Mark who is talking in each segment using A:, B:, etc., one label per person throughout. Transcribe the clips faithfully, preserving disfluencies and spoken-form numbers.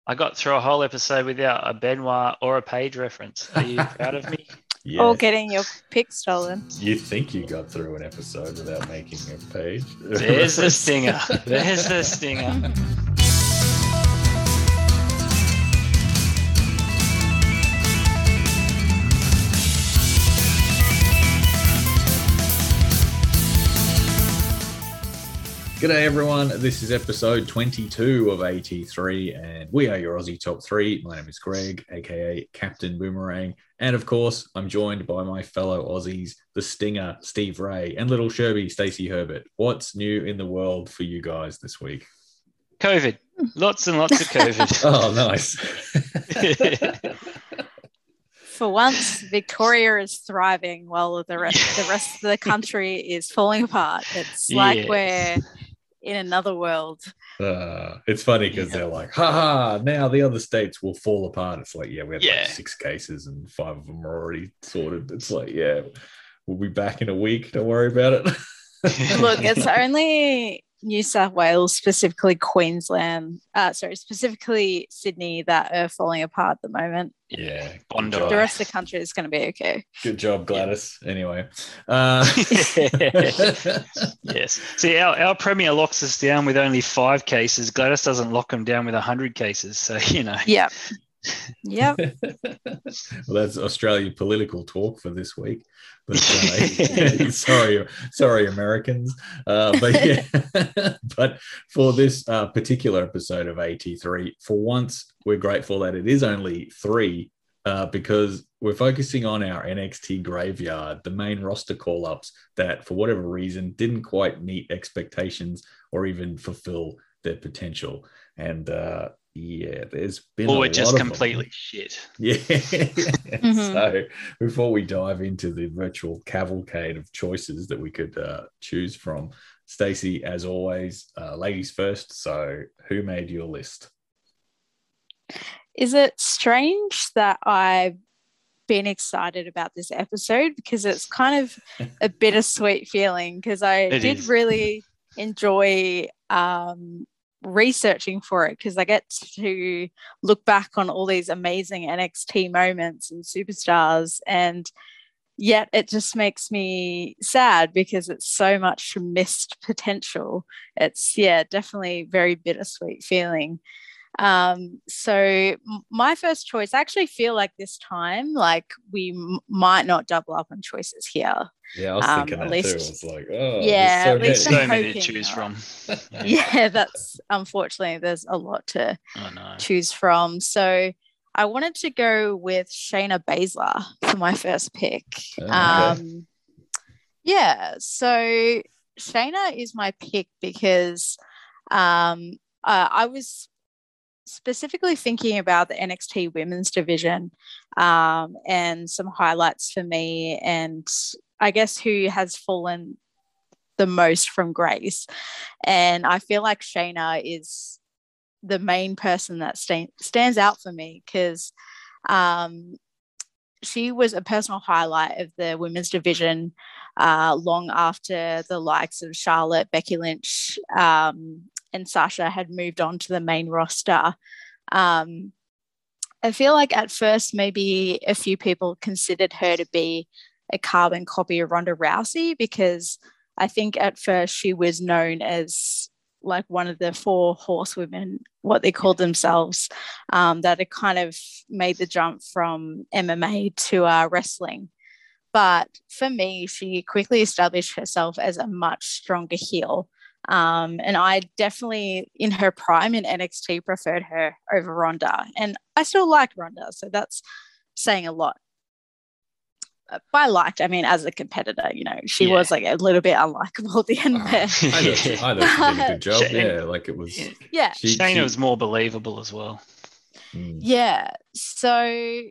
A: I got through a whole episode without a Benoit or a Page reference. Are you proud of me?
B: Or
C: Yes.
B: getting your pick stolen.
C: You think you got through an episode without making a page?
A: There's the
C: reference.
A: stinger. There's the stinger.
C: G'day everyone, this is episode twenty-two of A T three and we are your Aussie Top three. My name is Greg, aka Captain Boomerang, and of course I'm joined by my fellow Aussies, the Stinger, Steve Ray, and Little Sherby, Stacey Herbert. What's new in the world for you guys this week?
A: COVID. Lots and lots of COVID.
C: Oh, nice.
B: For once, Victoria is thriving while the rest the rest of the country is falling apart. It's like
A: Yes.
B: we're in another world.
C: Uh, it's funny because
A: Yeah.
C: they're like, haha, now the other states will fall apart. It's like, yeah, we had
A: Yeah.
C: like six cases and five of them are already sorted. It's like, yeah, we'll be back in a week. Don't worry about it.
B: Look, it's only New South Wales, specifically Queensland, uh, sorry, specifically Sydney, that are falling apart at the moment.
C: Yeah.
A: Bondi.
C: Good
B: The
C: job,
B: rest of the country is going to be okay.
C: Good job, Gladys. Anyway. Uh,
A: Yes. See, our, our Premier locks us down with only five cases. Gladys doesn't lock them down with one hundred cases. So, you know.
B: Yep. Yep.
C: Well, that's Australia political talk for this week. But uh, sorry, sorry, Americans. Uh, but yeah, but for this uh, particular episode of A T three, for once, we're grateful that it is only three uh, because we're focusing on our N X T graveyard, the main roster call-ups that, for whatever reason, didn't quite meet expectations or even fulfill their potential. And uh, yeah, there's been
A: Or
C: a
A: we're just
C: lot of them.
A: completely shit.
C: Yeah.
B: Mhm.
C: So before we dive into the virtual cavalcade of choices that we could uh, choose from, Stacey, as always, uh, ladies first. So who made your list?
B: Is it strange that I've been excited about this episode? Because it's kind of a bittersweet feeling, because I
A: It
B: did
A: is.
B: really enjoy um, researching for it, because I get to look back on all these amazing N X T moments and superstars, and yet it just makes me sad because it's so much missed potential. It's, yeah, definitely very bittersweet feeling. Um, so m- my first choice, I actually feel like this time, like we m- might not double up on choices here.
C: Yeah, I was
B: Um,
C: thinking
B: at
C: that too.
B: least-
C: It's like, oh,
B: Yeah,
C: there's
B: at least
C: so
A: So
B: I'm
C: many.
A: many to
B: hoping,
A: choose
B: uh,
A: from.
B: Yeah, that's unfortunately, there's a lot to
A: I know.
B: choose from. So I wanted to go with Shayna Baszler for my first pick.
C: Oh, okay.
B: Um, yeah, so Shayna is my pick because um, uh, I was specifically thinking about the N X T women's division um, and some highlights for me, and I guess who has fallen the most from grace. And I feel like Shayna is the main person that sta- stands out for me, because um, she was a personal highlight of the women's division uh, long after the likes of Charlotte, Becky Lynch, um, and Sasha had moved on to the main roster. Um, I feel like at first maybe a few people considered her to be a carbon copy of Ronda Rousey, because I think at first she was known as like one of the four horsewomen, what they called themselves, um, that had kind of made the jump from M M A to uh, wrestling. But for me, she quickly established herself as a much stronger heel. Um, and I definitely, in her prime in N X T, preferred her over Ronda. And I still liked Ronda, so that's saying a lot. Uh, By liked, I mean as a competitor, you know, she
A: Yeah.
B: was like a little bit unlikable at the end
C: Ah,
B: there.
C: I thought, she, I thought she did a good job.
A: Shane-
C: Yeah, like it was.
A: Yeah.
B: Yeah.
C: She,
A: Shayna
C: she-
A: was more believable as well.
C: Mm.
B: Yeah. So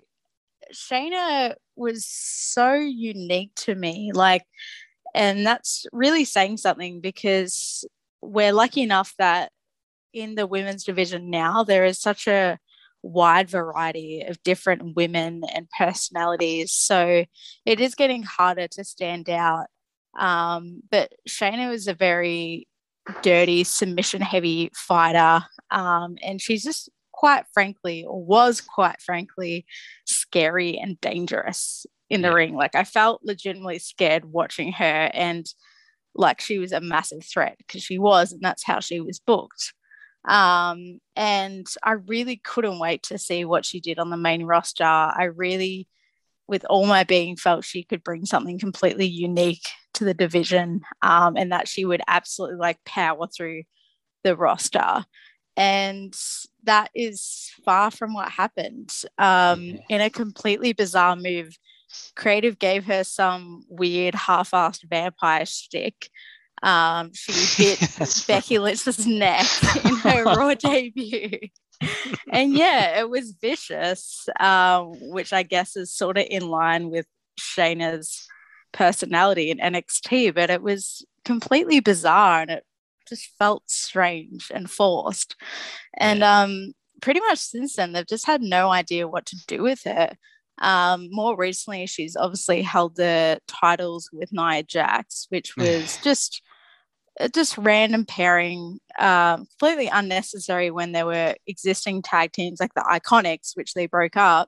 B: Shayna was so unique to me. Like, and that's really saying something, because we're lucky enough that in the women's division now, there is such a wide variety of different women and personalities. So it is getting harder to stand out. Um, but Shayna was a very dirty, submission heavy fighter. Um, and she's just quite frankly, or was quite frankly, scary and dangerous in the
A: Yeah.
B: ring. Like I felt legitimately scared watching her, and like she was a massive threat, because she was, and that's how she was booked. Um, and I really couldn't wait to see what she did on the main roster. I really, with all my being, felt she could bring something completely unique to the division, um, and that she would absolutely like power through the roster. And that is far from what happened. Um,
A: Yeah.
B: in a completely bizarre move, Creative gave her some weird half-assed vampire shtick. Um, she bit Becky
A: right.
B: Lynch's neck in her Raw debut. And yeah, it was vicious, um, which I guess is sort of in line with Shayna's personality in N X T, but it was completely bizarre and it just felt strange and forced. And
A: Yeah.
B: um, pretty much since then, they've just had no idea what to do with her. Um, more recently, she's obviously held the titles with Nia Jax, which was just just random pairing, um, completely unnecessary when there were existing tag teams like the Iconics, which they broke up.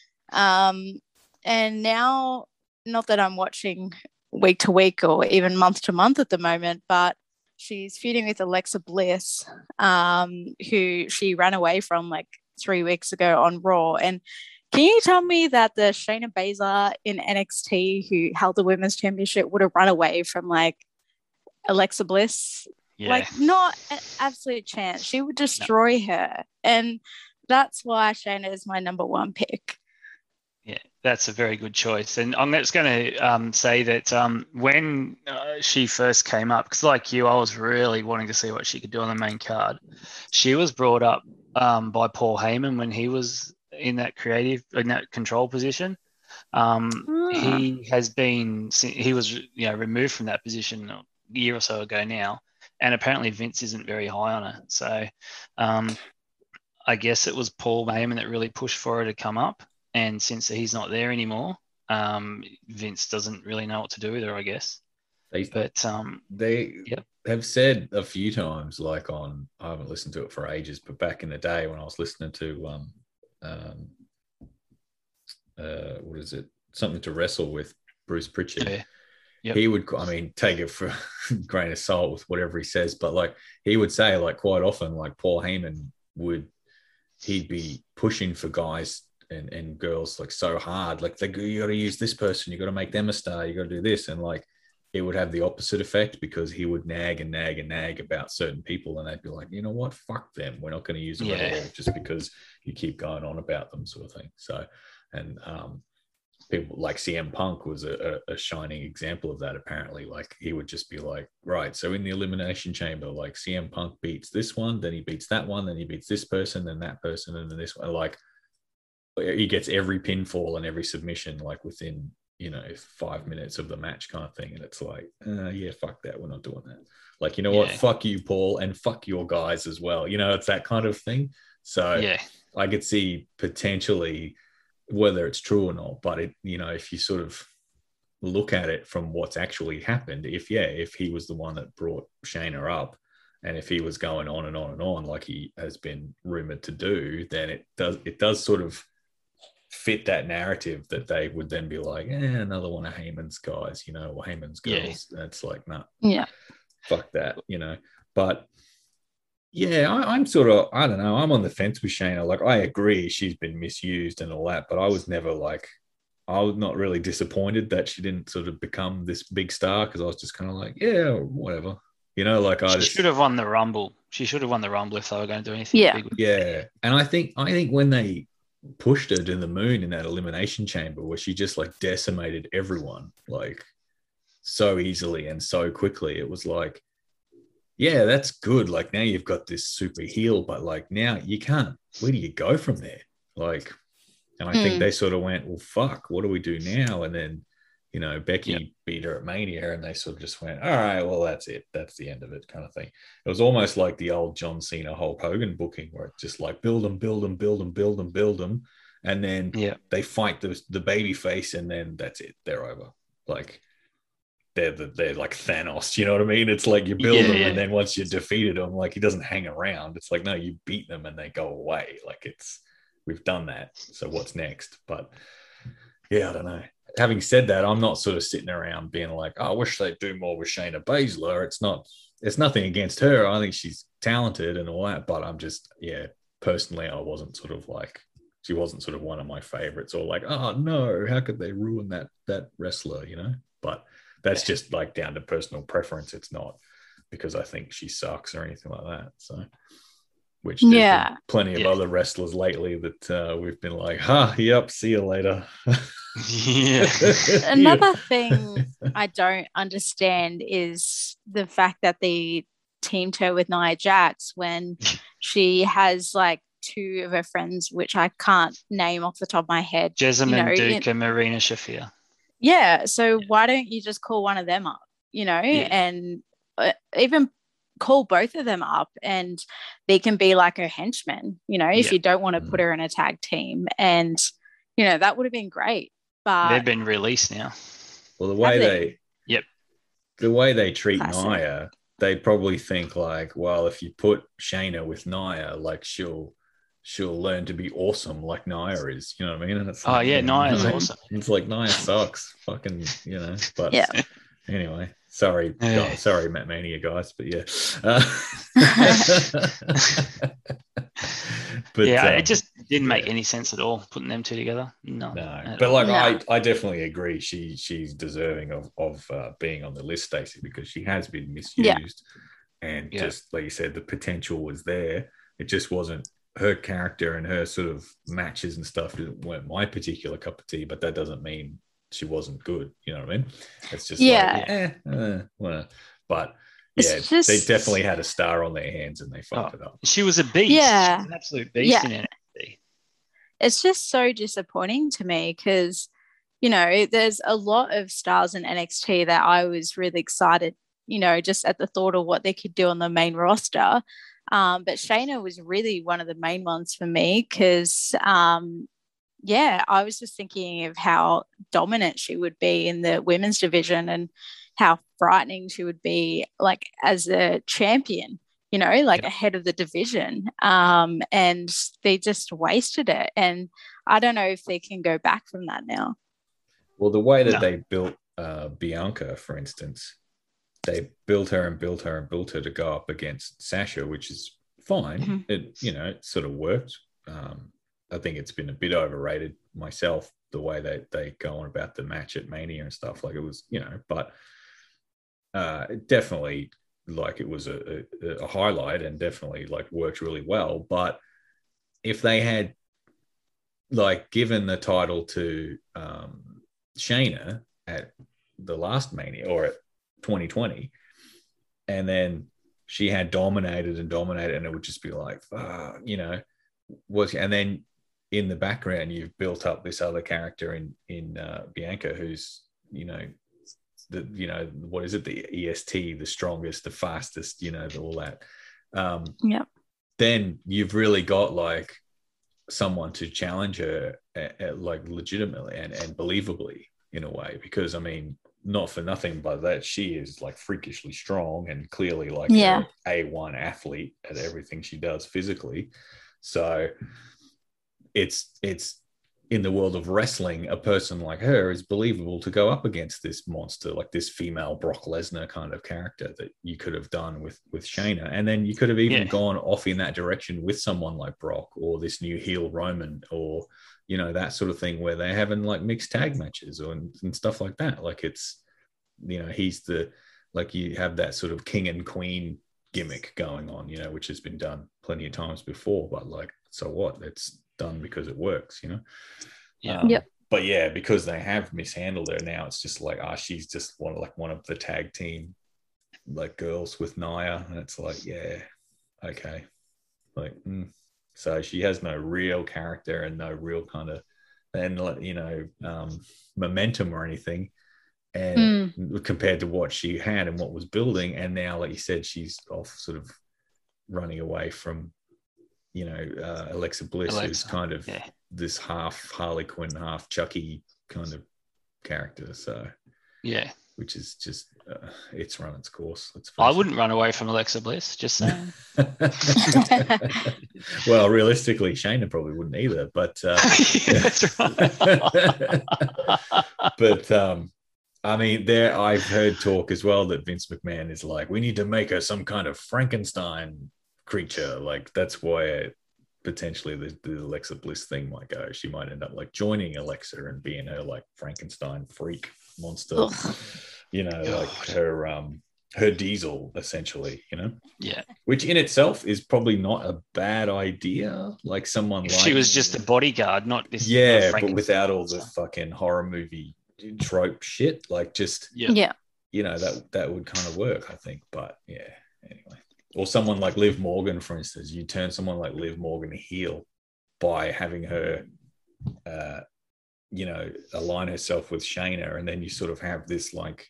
B: Um, and now, not that I'm watching week to week or even month to month at the moment, but she's feuding with Alexa Bliss, um, who she ran away from like three weeks ago on Raw. And can you tell me that the Shayna Baszler in N X T who held the women's championship would have run away from like Alexa Bliss?
A: Yeah.
B: Like, not an absolute chance. She would destroy no. her. And that's why Shayna is my number one pick.
A: Yeah, that's a very good choice. And I'm just going to um, say that um, when uh, she first came up, because like you, I was really wanting to see what she could do on the main card. She was brought up um, by Paul Heyman when he was in that creative, in that control position. Um,
B: Ah.
A: He has been, he was, you know, removed from that position a year or so ago now. And apparently Vince isn't very high on her. So um, I guess it was Paul Heyman that really pushed for her to come up. And since he's not there anymore, um, Vince doesn't really know what to do with her, I guess.
C: They,
A: but um,
C: they
A: yep.
C: have said a few times, like on, I haven't listened to it for ages, but back in the day when I was listening to, um, um, uh, what is it? Something to Wrestle with Bruce Pritchard.
A: Yeah. Yep.
C: He would, I mean, take it for a grain of salt with whatever he says, but like he would say, like quite often, like Paul Heyman would, he'd be pushing for guys and, and girls like so hard, like they, you got to use this person, you got to make them a star, you got to do this, and like it would have the opposite effect because he would nag and nag and nag about certain people, and they'd be like, you know what, fuck them, we're not going to use them yeah. at all, just because you keep going on about them, sort of thing. So, and um, people like C M Punk was a, a shining example of that. Apparently, like he would just be like, right, so in the Elimination Chamber, like C M Punk beats this one, then he beats that one, then he beats this person, then that person, and then this one, like. He gets every pinfall and every submission like within, you know, five minutes of the match kind of thing. And it's like, uh, yeah, fuck that. We're not doing that. Like, you know yeah. what? Fuck you, Paul, and fuck your guys as well. You know, it's that kind of thing. So
A: yeah.
C: I could see potentially whether it's true or not, but it, you know, if you sort of look at it from what's actually happened, if, yeah, if he was the one that brought Shayna up, and if he was going on and on and on, like he has been rumored to do, then it does, it does sort of fit that narrative that they would then be like, eh, another one of Heyman's guys, you know, or Heyman's girls. Yeah. That's like, no, nah,
B: yeah,
C: fuck that, you know. But yeah, I, I'm sort of, I don't know, I'm on the fence with Shayna. Like, I agree she's been misused and all that, but I was never like, I was not really disappointed that she didn't sort of become this big star, because I was just kind of like, yeah, whatever. You know, like I
A: she
C: just,
A: should have won the Rumble. She should have won the Rumble if they were going to do anything
B: yeah.
A: big with
C: yeah.
A: it.
C: And I think, I think when they pushed her to the moon in that Elimination Chamber, where she just like decimated everyone like so easily and so quickly, it was like, yeah, that's good. Like now you've got this super heel, but like now you can't, where do you go from there? Like, and I mm. think they sort of went, well, fuck, what do we do now? And then, you know, Becky yep. beat her at Mania, and they sort of just went, all right, well, that's it. That's the end of it, kind of thing. It was almost like the old John Cena, Hulk Hogan booking, where it's just like build them, build them, build them, build them, build them. And then
A: yep.
C: they fight the, the baby face, and then that's it. They're over. Like, they're the, they're like Thanos. You know what I mean? It's like you build
A: Yeah,
C: them,
A: yeah.
C: and then once you defeated them, like he doesn't hang around. It's like no, you beat them and they go away. Like it's we've done that. So what's next? But yeah, I don't know. Having said that, I'm not sort of sitting around being like, oh, I wish they'd do more with Shayna Baszler. It's not. It's nothing against her. I think she's talented and all that, but I'm just yeah. Personally, I wasn't sort of like. She wasn't sort of one of my favorites, or like, oh no, how could they ruin that that wrestler, you know? But that's just like down to personal preference. It's not because I think she sucks or anything like that. So, which there's
B: Yeah.
C: been plenty of
A: Yeah.
C: other wrestlers lately that uh, we've been like, huh, yep, see you later.
A: Yeah.
B: Another thing I don't understand is the fact that they teamed her with Nia Jax when she has like two of her friends, which I can't name off the top of my head.
A: Jessamine
B: you know,
A: Duke
B: in-
A: and Marina Shafir.
B: Yeah. So why don't you just call one of them up, you know,
A: Yeah.
B: and uh, even call both of them up and they can be like her henchmen, you know, if
A: Yeah.
B: you don't want to
C: Mm.
B: put her in a tag team. And, you know, that would have been great. But
A: They've been released now.
C: Well, the way
B: Have
C: they,
B: they?
A: Yep.
C: the way they treat
B: Classic.
C: Nia, they probably think like, well, if you put Shayna with Nia, like she'll she'll learn to be awesome like Nia is. You know what I mean? And it's
A: Oh,
C: like,
A: yeah, Nia's
B: Mhm.
A: awesome.
C: It's like Nia sucks, fucking, you know. But
B: Yeah.
C: anyway, sorry,
A: Yeah.
C: guys, sorry, Matt Mania guys, but yeah. Uh, but
A: yeah,
C: um,
A: it just didn't make
C: yeah.
A: any sense at all putting them two together. No.
C: No,
A: at
C: but
A: all.
C: like
B: No.
C: I, I definitely agree. She she's deserving of of uh, being on the list, Stacey, because she has been misused, and
A: Yeah.
C: just like you said, the potential was there. It just wasn't her character and her sort of matches and stuff weren't my particular cup of tea. But that doesn't mean she wasn't good. You know what I mean? It's just
B: Yeah.
C: like, eh, eh, well, but
B: It's
C: yeah,
B: just-
C: they definitely had a star on their hands and they fucked
A: Oh.
C: it up.
A: She was a beast.
B: Yeah.
A: She was an absolute beast
B: Yeah.
A: in N X T.
B: It's just so disappointing to me because, you know, there's a lot of stars in N X T that I was really excited, you know, just at the thought of what they could do on the main roster. Um, but Shayna was really one of the main ones for me because, um, yeah, I was just thinking of how dominant she would be in the women's division and how frightening she would be, like, as a champion, you know, like
A: Yeah.
B: ahead of the division. Um, and they just wasted it. And I don't know if they can go back from that now.
C: Well, the way that
A: No.
C: they built uh, Bianca, for instance, they built her and built her and built her to go up against Sasha, which is fine.
B: Mhm.
C: It, you know, it sort of worked. Um, I think it's been a bit overrated myself, the way they, they go on about the match at Mania and stuff. Like it was, you know, but uh, it definitely like it was a, a, a highlight and definitely like worked really well. But if they had like given the title to um, Shayna at the last Mania or at twenty twenty, and then she had dominated and dominated, and it would just be like, uh, you know, was and then in the background you've built up this other character in in uh, Bianca, who's you know the you know what is it the E S T, the strongest, the fastest, you know, all that. Um,
B: Yeah.
C: Then you've really got like someone to challenge her at, at like legitimately and, and believably in a way, because I mean, not for nothing, but that she is like freakishly strong and clearly like
B: Yeah.
C: a A1 athlete at everything she does physically. So it's it's in the world of wrestling, a person like her is believable to go up against this monster, like this female Brock Lesnar kind of character that you could have done with with Shayna. And then you could have even
A: Yeah.
C: gone off in that direction with someone like Brock or this new heel Roman or, you know, that sort of thing where they're having like mixed tag matches or, and, and stuff like that. Like it's, you know, he's the, like you have that sort of king and queen gimmick going on, you know, which has been done plenty of times before, but like, so what? It's done because it works, you know?
A: Yeah.
C: Um,
B: Yep.
C: But yeah, because they have mishandled her now, it's just like, ah, oh, she's just one of like one of the tag team like girls with Nia, and it's like, yeah, okay, like, mm. So she has no real character and no real kind of, and you know, um, momentum or anything, and
B: Mm.
C: compared to what she had and what was building, and now, like you said, she's off sort of running away from, you know, uh, Alexa Bliss,
A: Alexa,
C: who's kind of
A: yeah.
C: this half Harley Quinn, half Chucky kind of character. So
A: Yeah.
C: which is just uh, it's run its course. Let's
A: I wouldn't run away from Alexa Bliss, just saying.
C: Well, realistically, Shayna probably wouldn't either, but uh,
A: that's right.
C: but um, I mean, there I've heard talk as well that Vince McMahon is like, we need to make her some kind of Frankenstein creature. Like that's why potentially the, the Alexa Bliss thing might go. She might end up like joining Alexa and being her like Frankenstein freak monster. Ugh. You know, God. Like her um her Diesel essentially. You know,
A: yeah.
C: Which in itself is probably not a bad idea. Like someone
A: if
C: like
A: she was just a bodyguard, not this.
C: Yeah, but without all the fucking horror movie trope shit, like just
B: yeah, yeah.
C: You know, that that would kind of work, I think. But yeah, anyway. Or someone like Liv Morgan, for instance, you turn someone like Liv Morgan heel by having her, uh, you know, align herself with Shayna, and then you sort of have this like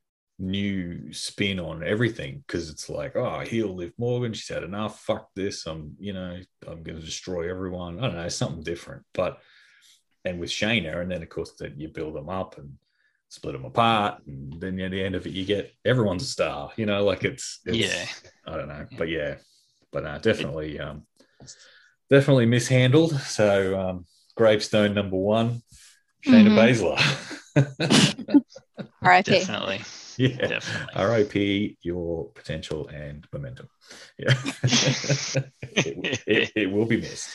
C: new spin on everything because it's like, oh, heel Liv Morgan, she's had enough. Fuck this. I'm, you know, I'm going to destroy everyone. I don't know, something different. But and with Shayna, and then of course that you build them up and split them apart, and then at the end of it you get everyone's a star, you know, like it's, it's
A: yeah
C: I don't know, but yeah but uh, definitely um definitely mishandled. So um gravestone number one, Shayna mm-hmm. Baszler.
B: R I P
A: Definitely.
C: Yeah,
A: definitely.
C: R I P your potential and momentum. Yeah. it, it, it will be missed.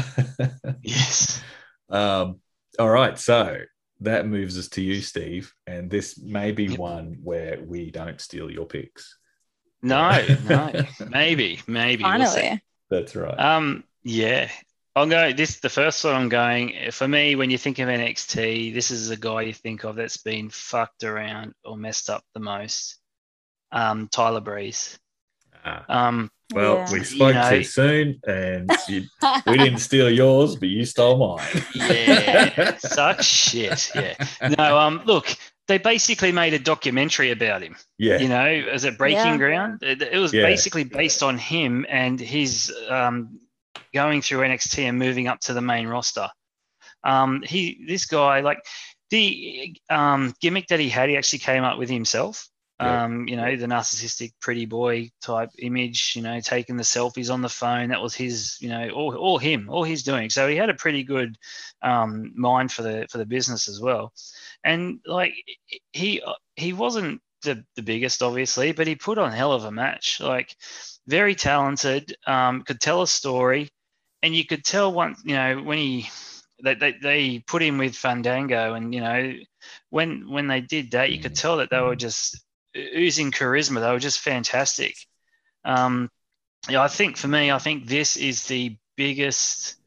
A: Yes.
C: Um all right, so that moves us to you, Steve, and this may be
A: yep.
C: one where we don't steal your picks.
A: No, no, maybe, maybe.
B: Finally,
A: we'll
C: that's right.
A: Um, yeah, I'll go. This the first one I'm going for me. When you think of N X T, this is a guy you think of that's been fucked around or messed up the most. Um, Tyler Breeze.
C: Ah.
A: Um,
C: well, yeah. we spoke you know, too soon, and you, we didn't steal yours, but you stole mine.
A: Yeah, such shit. Yeah. No. Um. Look, they basically made a documentary about him.
C: Yeah.
A: You know, as a Breaking
B: yeah.
A: Ground. It, it was
C: yeah.
A: basically based on him and his um going through N X T and moving up to the main roster. Um. He, this guy, like the um gimmick that he had, he actually came up with himself.
C: Yep.
A: Um, you know, the narcissistic pretty boy type image, you know, taking the selfies on the phone. That was his, you know, all, all him, all he's doing. So he had a pretty good um, mind for the for the business as well. And like he he wasn't the, the biggest, obviously, but he put on a hell of a match. Like very talented, um, could tell a story, and you could tell one, you know, when he they they, they put him with Fandango, and you know, when when they did that, you could tell that they were just oozing charisma. They were just fantastic. Um, yeah, I think for me, I think this is the biggest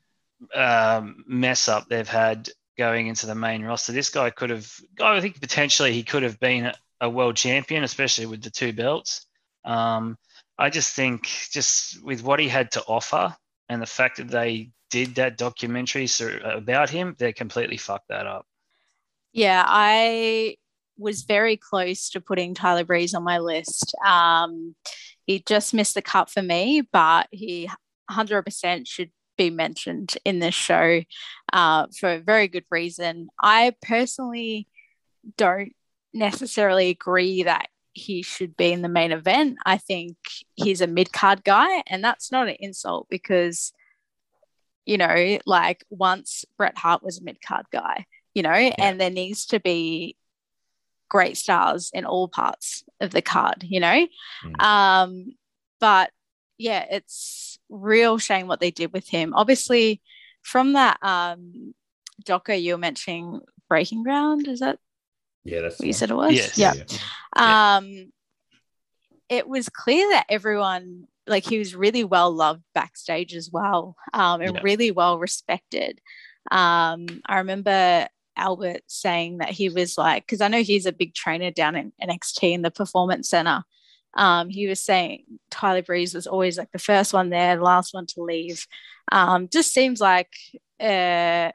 A: um, mess up they've had going into the main roster. This guy could have, I think potentially he could have been a, a world champion, especially with the two belts. Um, I just think just with what he had to offer and the fact that they did that documentary about him, they completely fucked that up.
B: Yeah, I was very close to putting Tyler Breeze on my list. Um, he just missed the cut for me, but he one hundred percent should be mentioned in this show uh, for a very good reason. I personally don't necessarily agree that he should be in the main event. I think he's a mid-card guy, and that's not an insult because, you know, like once Bret Hart was a mid-card guy, you know, yeah. and there needs to be great stars in all parts of the card, you know. Mm. Um, but yeah, it's real shame what they did with him. Obviously, from that um, doco you were mentioning, Breaking Ground, is that?
C: Yeah, that's
B: what you said it was.
A: Yes.
B: Yeah.
A: yeah.
B: Um, it was clear that everyone, like, he was really well loved backstage as well, um, and yeah. really well respected. Um, I remember Albert saying that he was like, because I know he's a big trainer down in N X T in the Performance Center. Um, he was saying Tyler Breeze was always like the first one there, the last one to leave. Um, just seems like a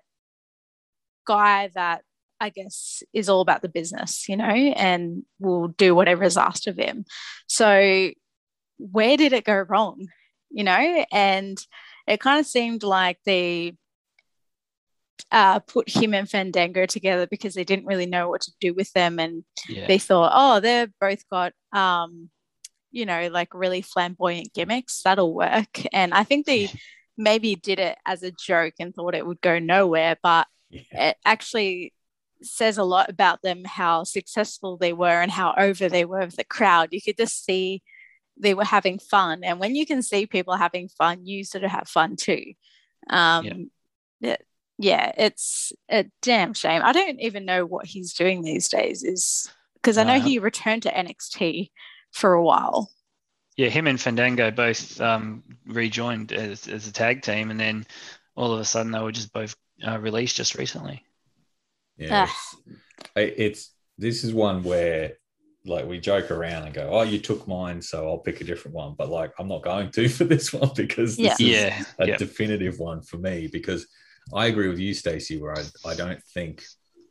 B: guy that I guess is all about the business, you know, and will do whatever is asked of him. So where did it go wrong, you know? And it kind of seemed like they uh, put him and Fandango together because they didn't really know what to do with them, and
A: Yeah.
B: they thought, oh, they've both got um, you know, like really flamboyant gimmicks, that'll work. And I think they maybe did it as a joke and thought it would go nowhere, but
C: Yeah.
B: it actually says a lot about them, how successful they were and how over they were with the crowd. You could just see they were having fun, and when you can see people having fun, you sort of have fun too. Um, yeah. It, yeah, it's a damn shame. I don't even know what he's doing these days, is because I know
A: No.
B: he returned to N X T for a while.
A: Yeah, him and Fandango both um, rejoined as, as a tag team, and then all of a sudden they were just both uh, released just recently.
C: Yeah,
B: Ah.
C: it's, it's this is one where like we joke around and go, "Oh, you took mine, so I'll pick a different one." But like, I'm not going to for this one because this
B: Yeah.
C: is
A: Yeah,
C: a
A: yep.
C: definitive one for me. Because I agree with you, Stacey, where I, I don't think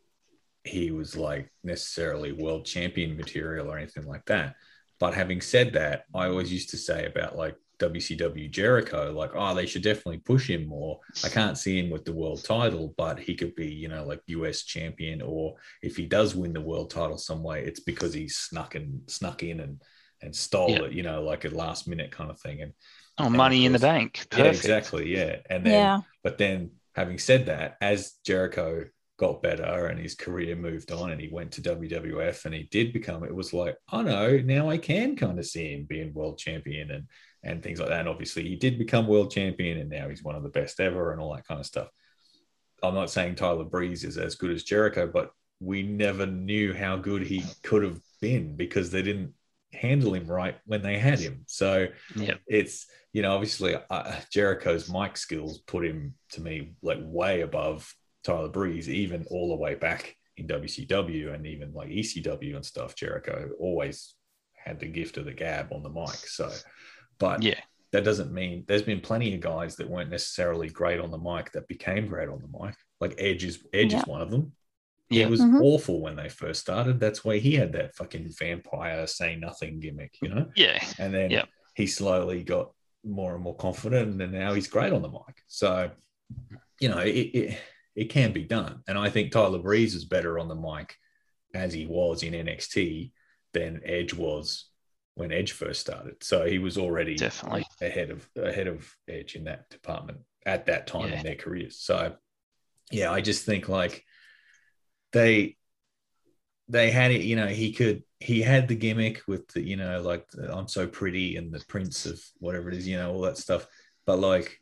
C: he was like necessarily world champion material or anything like that. But having said that, I always used to say about like W C W Jericho, like, oh, they should definitely push him more. I can't see him with the world title, but he could be, you know, like U S champion, or if he does win the world title some way, it's because he snuck and snuck in and and stole
A: Yeah.
C: it, you know, like a last minute kind of thing. And
A: Oh,
C: and
A: money
C: of
A: in the
C: course-
A: bank. Perfect.
C: Yeah, exactly. Yeah. And then,
B: Yeah.
C: but then having said that, as Jericho got better and his career moved on and he went to W W F and he did become, it was like, oh no, now I can kind of see him being world champion and and things like that. And obviously he did become world champion and now he's one of the best ever and all that kind of stuff. I'm not saying Tyler Breeze is as good as Jericho, but we never knew how good he could have been because they didn't handle him right when they had him. So
A: Yep.
C: it's, you know, obviously uh, Jericho's mic skills put him to me like way above Tyler Breeze, even all the way back in W C W and even like E C W and stuff. Jericho always had the gift of the gab on the mic. So, but
A: Yeah.
C: that doesn't mean there's been plenty of guys that weren't necessarily great on the mic that became great on the mic. Like Edge is Edge
B: Yeah.
C: is one of them.
A: Yeah.
C: He was
B: Mhm.
C: awful when they first started. That's why he had that fucking vampire say nothing gimmick, you know?
A: Yeah.
C: And then
A: Yep.
C: he slowly got more and more confident, and then now he's great on the mic. So, you know, it, it it can be done. And I think Tyler Breeze is better on the mic as he was in N X T than Edge was when Edge first started. So he was already
A: Definitely.
C: ahead of ahead of Edge in that department at that time
A: Yeah.
C: in their careers. So yeah, I just think like they they had it, you know, he could he had the gimmick with the, you know, like the, I'm so pretty and the prince of whatever it is, you know, all that stuff. But like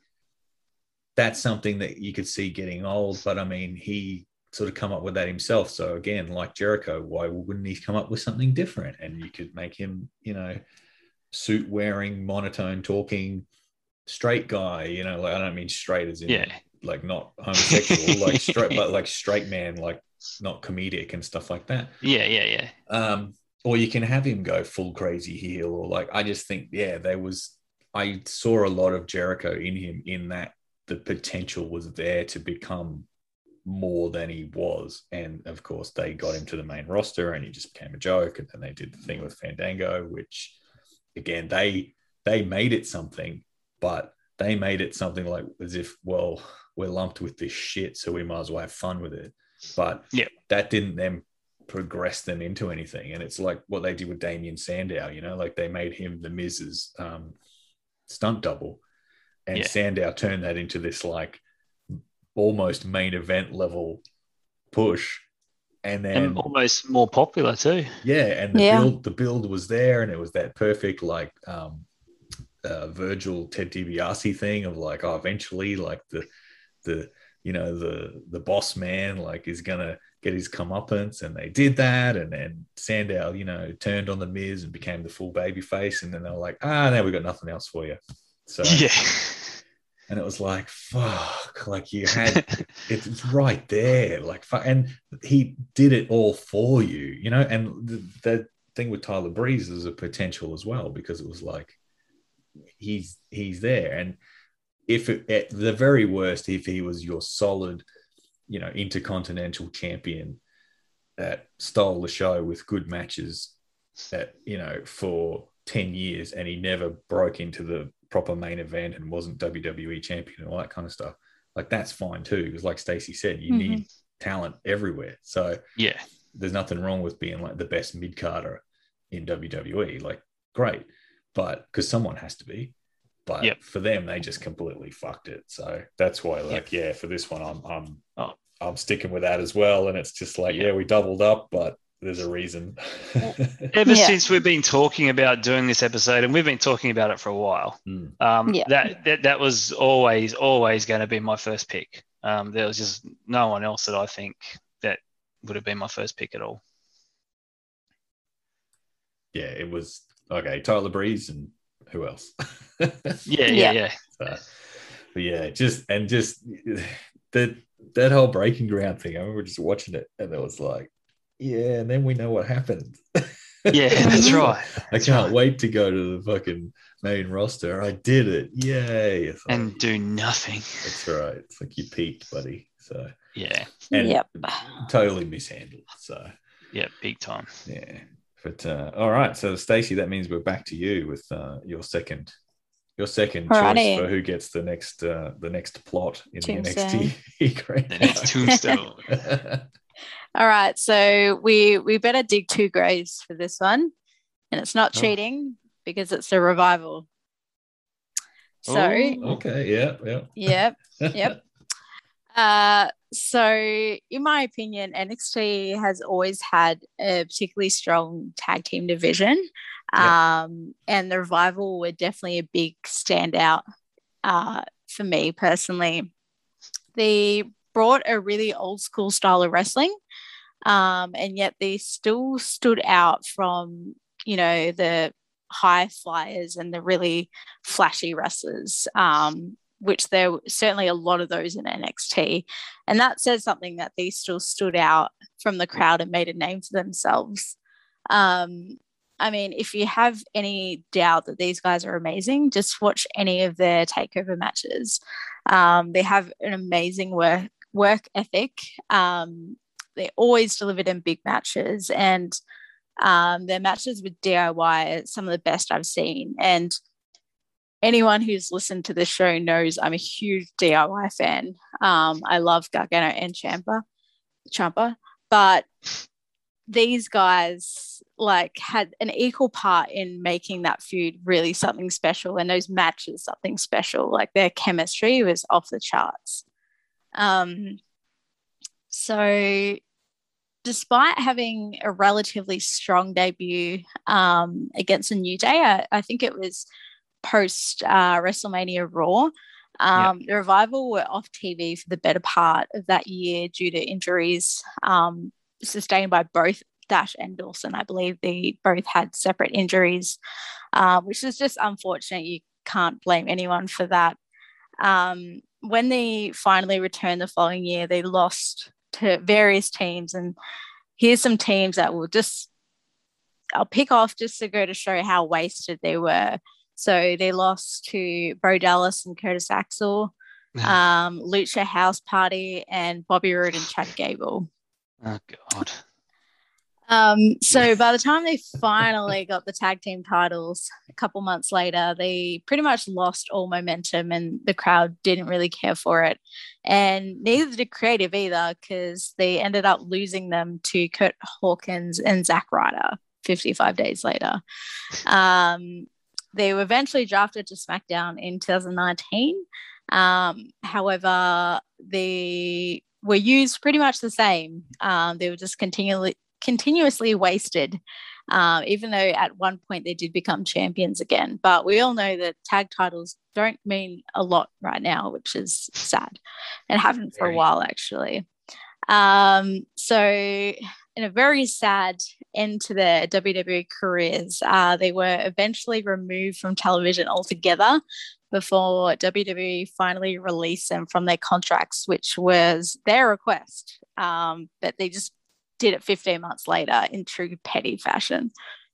C: that's something that you could see getting old. But I mean, he sort of come up with that himself. So again, like Jericho, why wouldn't he come up with something different? And you could make him, you know, suit wearing, monotone talking, straight guy, you know, like I don't mean straight as in
A: Yeah.
C: like not homosexual, like straight, but like straight man, like not comedic and stuff like that.
A: Yeah. Yeah. Yeah.
C: Um, or you can have him go full crazy heel, or like I just think, yeah, there was I saw a lot of Jericho in him in that the potential was there to become more than he was. And of course, they got him to the main roster and he just became a joke. And then they did the thing with Fandango, which again, they they made it something, but they made it something like as if, well, we're lumped with this shit, so we might as well have fun with it. But
A: yeah,
C: that didn't then progress them into anything. And it's like what they did with Damien Sandow, you know, like they made him the Miz's um, stunt double. And
A: yeah.
C: Sandow turned that into this like almost main event level push. And then
A: And almost more popular too.
C: Yeah, and the
B: Yeah.
C: build the build was there, and it was that perfect like um uh, Virgil Ted DiBiase thing of like, oh, eventually like the the you know the the boss man like is gonna get his comeuppance, and they did that, and then Sandow, you know, turned on the Miz and became the full baby face, and then they were like, ah, now we got nothing else for you. So
A: Yeah.
C: and it was like, fuck, like you had it's right there, like, and he did it all for you, you know. And the, the thing with Tyler Breeze is a potential as well, because it was like he's he's there, and if it, at the very worst, if he was your solid, you know, intercontinental champion that stole the show with good matches, that you know for ten years, and he never broke into the proper main event and wasn't W W E champion and all that kind of stuff. like that's fine too. Because like Stacey said, you
B: Mhm.
C: need talent everywhere. So
A: Yeah.
C: there's nothing wrong with being like the best mid carder in W W E. Like, great, but because someone has to be. But
A: Yep.
C: for them, they just completely fucked it. So that's why, like,
A: Yep.
C: yeah, for this one, I'm I'm
A: Oh.
C: I'm sticking with that as well. And it's just like,
A: Yeah.
C: yeah, we doubled up, but there's a reason.
A: Ever
B: Yeah.
A: since we've been talking about doing this episode, and we've been talking about it for a while,
C: Mm.
A: um,
B: Yeah.
A: that, that that was always always going to be my first pick. Um, there was just no one else that I think that would have been my first pick at all.
C: Yeah, it was okay. Tyler Breeze and who else?
A: Yeah, yeah,
B: Yeah.
A: yeah.
C: So, but yeah, just and just that that whole breaking ground thing. I remember just watching it, and it was like, yeah, and then we know what happened.
A: Yeah, that's right.
C: I
A: That's
C: can't
A: right.
C: wait to go to the fucking main roster. I did it. Yay. It's like,
A: And do nothing.
C: that's right. It's like you peaked, buddy. So
A: Yeah,
C: and
B: Yep.
C: totally mishandled. So
A: yeah, big time.
C: yeah. But uh, all right. So Stacey, that means we're back to you with uh, your second your second
B: Alrighty.
C: choice for who gets the next uh, the next plot in
B: Tombstone.
C: the N X T Grand
A: The next tombstone.
B: All right, so we we better dig two graves for this one, and it's not
A: Oh.
B: cheating because it's a revival. So,
A: Ooh.
C: Okay. Yeah. Yeah.
B: yep, yep. Uh, so in my opinion, N X T has always had a particularly strong tag team division, um, and the revival were definitely a big standout uh, for me personally. They brought a really old school style of wrestling. Um, and yet they still stood out from, you know, the high flyers and the really flashy wrestlers, um, which there were certainly a lot of those in N X T. And that says something that they still stood out from the crowd and made a name for themselves. Um, I mean, if you have any doubt that these guys are amazing, just watch any of their takeover matches. Um, they have an amazing work work ethic. Um, They always delivered in big matches, and um, their matches with D I Y are some of the best I've seen. And anyone who's listened to this show knows I'm a huge D I Y fan. Um, I love Gargano and Ciampa, Ciampa, but these guys like had an equal part in making that feud really something special, and those matches something special. Like their chemistry was off the charts. Um, so. Despite having a relatively strong debut um, against a New Day, I, I think it was post uh, WrestleMania Raw. Um, yep. The Revival were off T V for the better part of that year due to injuries um, sustained by both Dash and Dawson. I believe they both had separate injuries, uh, which is just unfortunate. You can't blame anyone for that. Um, when they finally returned the following year, they lost to various teams, and here's some teams that will just I'll pick off just to go to show how wasted they were. So they lost to Bo Dallas and Curtis Axel, um, Lucha House Party, and Bobby Roode and Chad Gable.
A: Oh God.
B: Um, so by the time they finally got the tag team titles a couple months later, they pretty much lost all momentum, and the crowd didn't really care for it. And neither did Creative either, because they ended up losing them to Kurt Hawkins and Zack Ryder fifty-five days later. Um, they were eventually drafted to SmackDown in two thousand nineteen. Um, however, they were used pretty much the same. Um, they were just continually continuously wasted, um, even though at one point they did become champions again. But we all know that tag titles don't mean a lot right now, which is sad, and haven't for a while actually. Um, so in a very sad end to their W W E careers, uh, they were eventually removed from television altogether before W W E finally released them from their contracts, which was their request. Um, but they just did it fifteen months later in true petty fashion.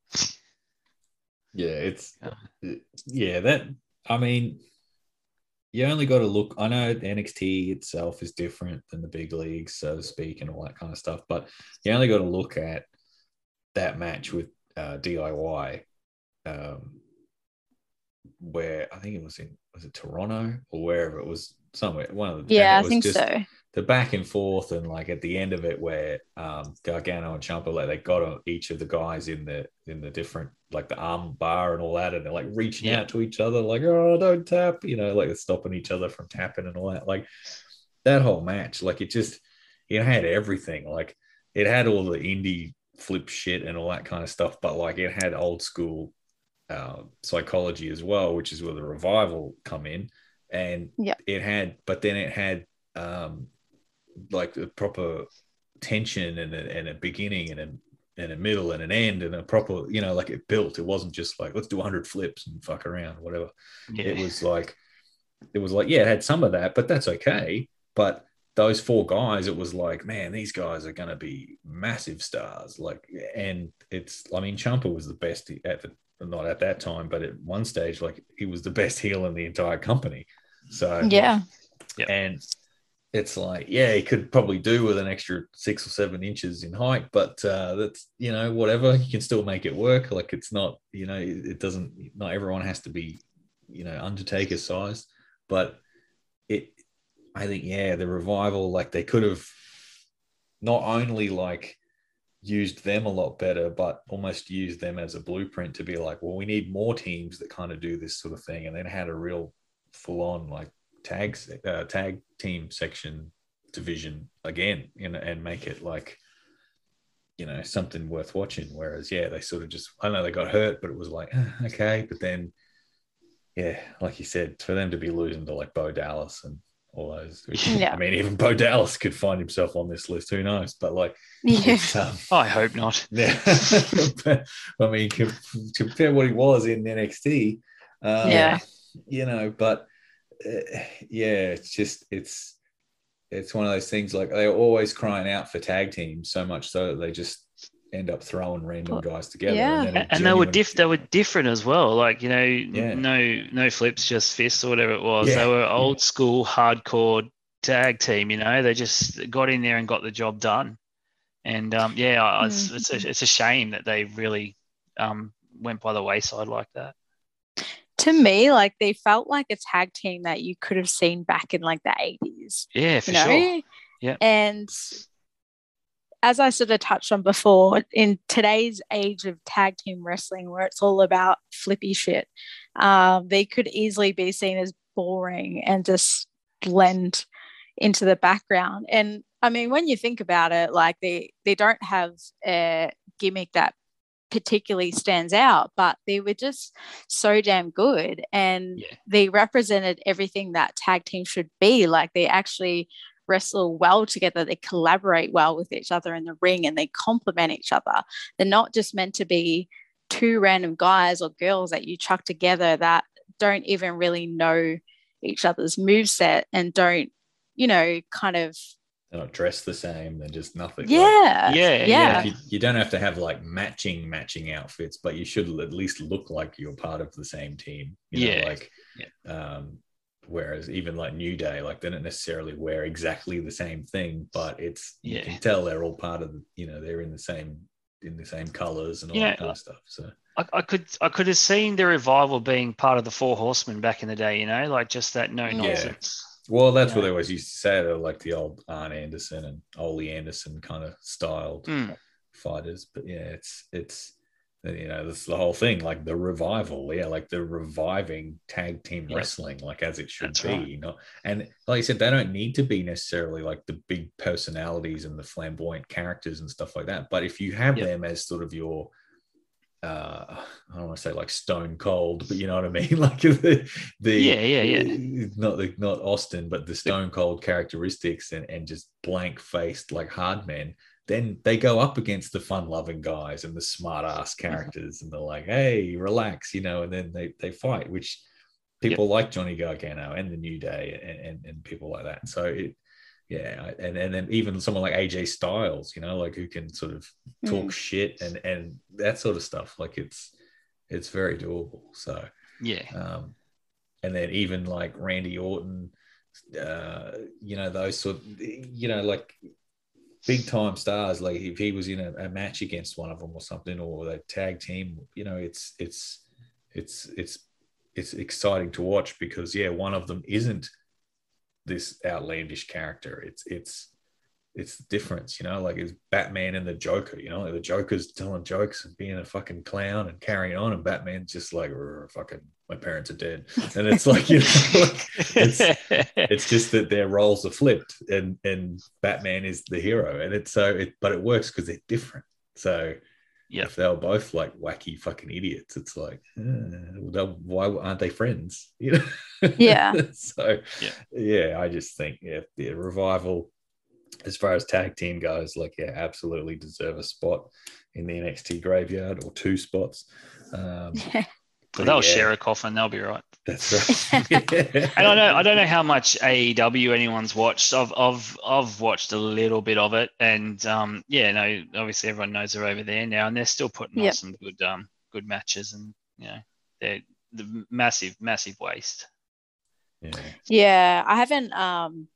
C: Yeah, it's yeah, that I mean, you only got to look. I know the N X T itself is different than the big leagues, so to speak, and all that kind of stuff, but you only got to look at that match with uh, D I Y, um, where I think it was in was it Toronto or wherever it was somewhere. One of the,
B: Yeah,
C: and it
B: I
C: was
B: think
C: just
B: so.
C: the back and forth, and like at the end of it, where um, Gargano and Ciampa, like they got on each of the guys in the in the different like the arm bar and all that, and they're like reaching
A: Yeah.
C: out to each other, like oh don't tap, you know, like they're stopping each other from tapping and all that. Like that whole match, like it just it had everything. Like it had all the indie flip shit and all that kind of stuff, but like it had old school uh, psychology as well, which is where the revival come in, and
B: Yep.
C: it had, but then it had um, like the proper tension and a, and a beginning and a and a middle and an end and a proper, you know, like it built. It wasn't just like let's do one hundred flips and fuck around, whatever.
A: Yeah.
C: It was like it was like yeah, it had some of that, but that's okay. But those four guys, it was like, man, these guys are going to be massive stars. Like, and it's, I mean, Ciampa was the best at the, not at that time, but at one stage, like he was the best heel in the entire company. So,
B: Yeah.
A: Yep.
C: and it's like, yeah, he could probably do with an extra six or seven inches in height, but uh, that's, you know, whatever, you can still make it work. Like it's not, you know, it doesn't, not everyone has to be, you know, Undertaker size, but it, I think, yeah, the revival, like they could have not only like used them a lot better, but almost used them as a blueprint to be like, well, we need more teams that kind of do this sort of thing. And then had a real full on like tag, uh, tag team section division again, you know, and make it like, you know, something worth watching. Whereas, yeah, they sort of just, I know they got hurt, but it was like, eh, okay. But then, yeah, like you said, for them to be losing to like Bo Dallas and all those, which,
B: Yeah.
C: I mean, even Bo Dallas could find himself on this list. Who knows? But like,
B: Yeah.
C: um,
A: Oh, I hope not.
C: yeah. But, I mean, compare what he was in N X T. Um,
B: Yeah.
C: You know, but uh, yeah, it's just it's it's one of those things. Like they're always crying out for tag teams so much so that they just end up throwing random guys together.
B: Yeah.
C: And, then
A: And,
C: a
A: and they were
C: genuine-
A: diff they were different as well. Like, you know,
C: Yeah.
A: no no flips, just fists or whatever it was.
C: Yeah.
A: They were old school hardcore tag team, you know. They just got in there and got the job done. And um, yeah, it's it's a, it's a shame that they really um, went by the wayside like that.
B: To me, like they felt like a tag team that you could have seen back in like the eighties.
A: Yeah, for
B: you know?
A: sure. Yeah.
B: And as I sort of touched on before, in today's age of tag team wrestling, where it's all about flippy shit, um, they could easily be seen as boring and just blend into the background. And I mean, when you think about it, like they they don't have a gimmick that particularly stands out, but they were just so damn good, and
A: yeah.
B: they represented everything that tag team should be. Like they actually wrestle well together, they collaborate well with each other in the ring, and they complement each other. They're not just meant to be two random guys or girls that you chuck together that don't even really know each other's moveset and don't, you know, kind of
C: they're not dressed the same. They're just nothing.
B: Yeah.
C: Like,
A: yeah.
B: Yeah.
C: You, you don't have to have like matching matching outfits, but you should at least look like you're part of the same team. You know,
A: Yeah.
C: like,
A: yeah.
C: um, whereas even like New Day, like they don't necessarily wear exactly the same thing, but it's you
A: Yeah.
C: can tell they're all part of the, you know, they're in the same in the same colors and all
A: Yeah.
C: that kind of stuff. So
A: I, I could I could have seen the revival being part of the Four Horsemen back in the day, you know, like just that no nonsense.
C: Well, that's
A: Yeah.
C: what they always used to say. They're like the old Arn Anderson and Ole Anderson kind of styled
A: Mm.
C: fighters. But yeah, it's it's you know, that's the whole thing, like the revival, yeah, like the reviving tag team
A: Yep.
C: wrestling, like as it should
A: That's
C: be,
A: right.
C: you know. And like I said, they don't need to be necessarily like the big personalities and the flamboyant characters and stuff like that. But if you have
A: Yep.
C: them as sort of your uh I don't want to say like Stone Cold, but you know what I mean, like the, the
A: Yeah, yeah, yeah.
C: not the not Austin, but the Stone Cold characteristics, and and just blank faced like hard men, then they go up against the fun loving guys and the smart ass characters, and they're like, hey, relax, you know, and then they they fight, which people like Johnny Gargano and the New Day and and, and people like that. So it yeah, and and then even someone like A J Styles, you know, like who can sort of talk
B: Mm.
C: shit and and that sort of stuff. Like it's it's very doable. So
A: Yeah.
C: um, and then even like Randy Orton, uh, you know, those sort, you know, like big time stars. Like if he was in a, a match against one of them or something, or they tag team, you know, it's it's it's it's it's exciting to watch because yeah, one of them isn't this outlandish character. It's it's it's the difference, you know, like it's Batman and the Joker, you know, like the Joker's telling jokes and being a fucking clown and carrying on, and Batman's just like, fucking, my parents are dead. And it's like, you know, like, it's it's just that their roles are flipped, and and Batman is the hero, and it's so it, but it works because they're different. So
A: yeah,
C: if they were both like wacky fucking idiots, it's like, eh, why aren't they friends? You know?
B: Yeah.
C: So
A: yeah.
C: yeah, I just think yeah, the revival, as far as tag team goes, like, yeah, absolutely deserve a spot in the N X T graveyard, or two spots. Um,
B: Yeah.
A: But they'll
C: yeah,
A: share a coffin. They'll be right.
C: that's right.
A: And I know I don't know how much A E W anyone's watched. I've I've I've watched a little bit of it, and um, yeah, no, obviously everyone knows they're over there now, and they're still putting
B: Yep.
A: on some good um good matches, and you know they're the massive massive waste.
C: Yeah.
B: Yeah, I haven't um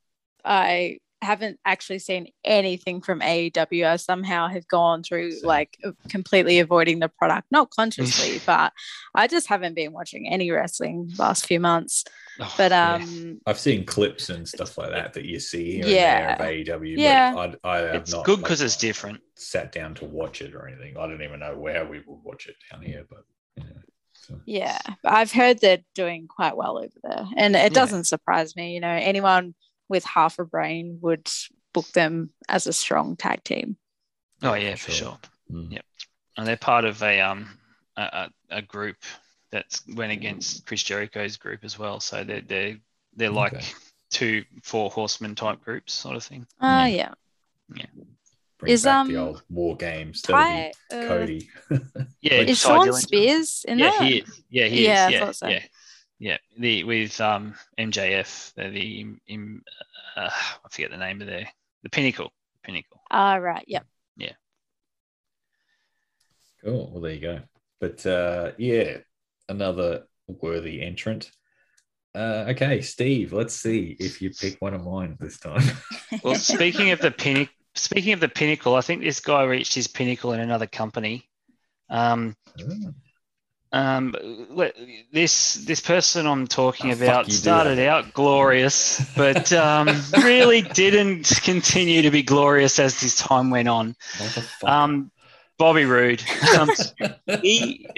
B: I haven't actually seen anything from A E W. I somehow have gone through
C: Same.
B: like completely avoiding the product, not consciously, but I just haven't been watching any wrestling last few months.
A: Oh,
B: But
A: yeah.
B: um
C: I've seen clips and stuff like that that you see here
B: Yeah.
C: and there of A E W,
B: Yeah.
C: but I, I have
A: It's
C: not
A: good
C: like,
A: because it's different.
C: sat down to watch it or anything. I don't even know where we would watch it down here, but yeah. So,
B: yeah, but I've heard they're doing quite well over there, and it
A: Yeah.
B: doesn't surprise me. You know, anyone with half a brain would book them as a strong tag team.
A: Oh
C: Yeah,
A: yeah,
C: for
A: for
C: sure.
A: sure.
C: mm.
A: Yep. And they're part of a um a, a, a group that went against Chris Jericho's group as well. So they're they're they're like
C: Okay.
A: two four horsemen type groups sort of thing.
B: Ah,
C: Mm.
B: yeah.
C: Bring
B: Is,
C: back the
B: um,
C: old war games. That'll
B: Ty,
C: be
B: uh,
C: Cody.
A: Yeah,
B: is
A: Ty
B: Sean
A: Dillinger.
B: Spears in
A: yeah,
B: that?
A: he is. Yeah, he
B: Yeah, I
A: is. Yeah,
B: thought so.
A: yeah, yeah. The with um M J F, they're the in, uh, I forget the name of their the Pinnacle, Pinnacle.
B: Ah, right. Yep.
C: Cool. Well, there you go. But uh, yeah, another worthy entrant. Uh, okay, Steve, let's see if you pick one of mine this time.
A: Well, speaking of the pinnacle, speaking of the Pinnacle, I think this guy reached his pinnacle in another company. Um, um, le- this this person I'm talking
C: Oh, fuck,
A: about
C: you do
A: started
C: that.
A: out glorious, but um, really didn't continue to be glorious as this time went on.
C: Motherfucker.
A: Um, Bobby Roode. Um, he,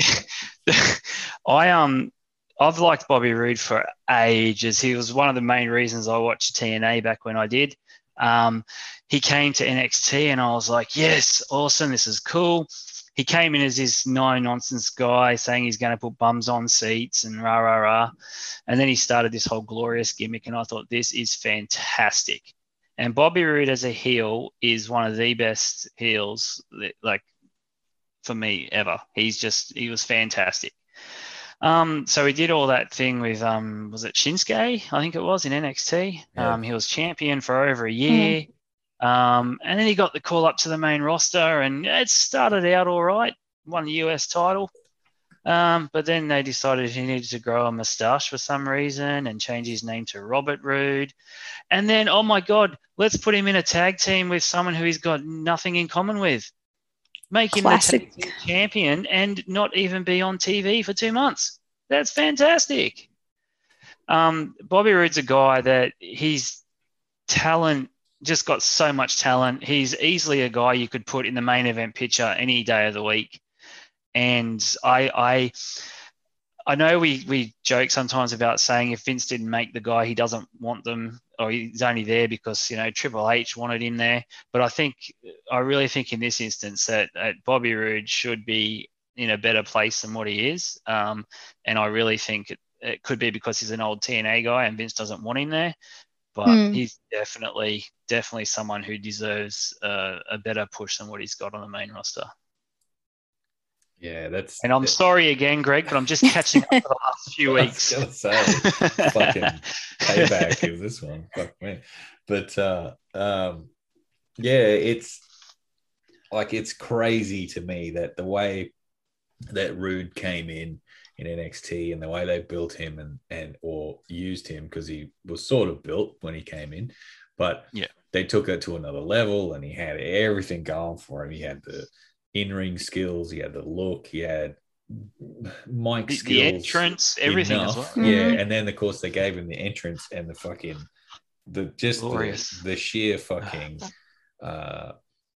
A: I um, I've liked Bobby Roode for ages. He was one of the main reasons I watched T N A back when I did. Um, he came to N X T and I was like, yes, awesome, this is cool. He came in as this no-nonsense guy saying he's going to put bums on seats and rah, rah, rah. And then he started this whole glorious gimmick, and I thought, this is fantastic. And Bobby Roode as a heel is one of the best heels, that, like, for me ever. He's just, he was fantastic. Um, so he did all that thing with, um, was it Shinsuke? I think it was in N X T.
C: Yeah.
A: Um, he was champion for over a year. Mm. Um, and then he got the call up to the main roster, and it started out all right, won the U S title. Um, but then they decided he needed to grow a mustache for some reason and change his name to Robert Roode. And then, oh my God, let's put him in a tag team with someone who he's got nothing in common with. Make him
B: Classic.
A: the tag team champion and not even be on T V for two months. That's fantastic. Um, Bobby Roode's a guy that he's talent, just got so much talent. He's easily a guy you could put in the main event picture any day of the week. And I, I, I know we we joke sometimes about saying if Vince didn't make the guy, he doesn't want them, or he's only there because, you know, Triple H wanted him there. But I think, I really think in this instance that, that Bobby Roode should be in a better place than what he is. Um, and I really think it, it could be because he's an old T N A guy and Vince doesn't want him there. But
B: Hmm.
A: he's definitely, definitely someone who deserves uh, a better push than what he's got on the main roster.
C: Yeah, that's.
A: And I'm sorry again, Greg, but I'm just catching up for the last few weeks.
C: I was gonna say, fucking payback is this one. Fuck me. But uh, um, yeah, it's like it's crazy to me that the way that Roode came in in N X T and the way they built him and and or used him, because he was sort of built when he came in, but
A: yeah,
C: they took it to another level and he had everything going for him. He had the in-ring skills, he had the look, he had mic
A: the,
C: skills,
A: the entrance, everything
C: enough.
A: as well.
C: Yeah,
B: Mhm.
C: and then of course they gave him the entrance and the fucking the just
A: Glorious.
C: the, the sheer fucking uh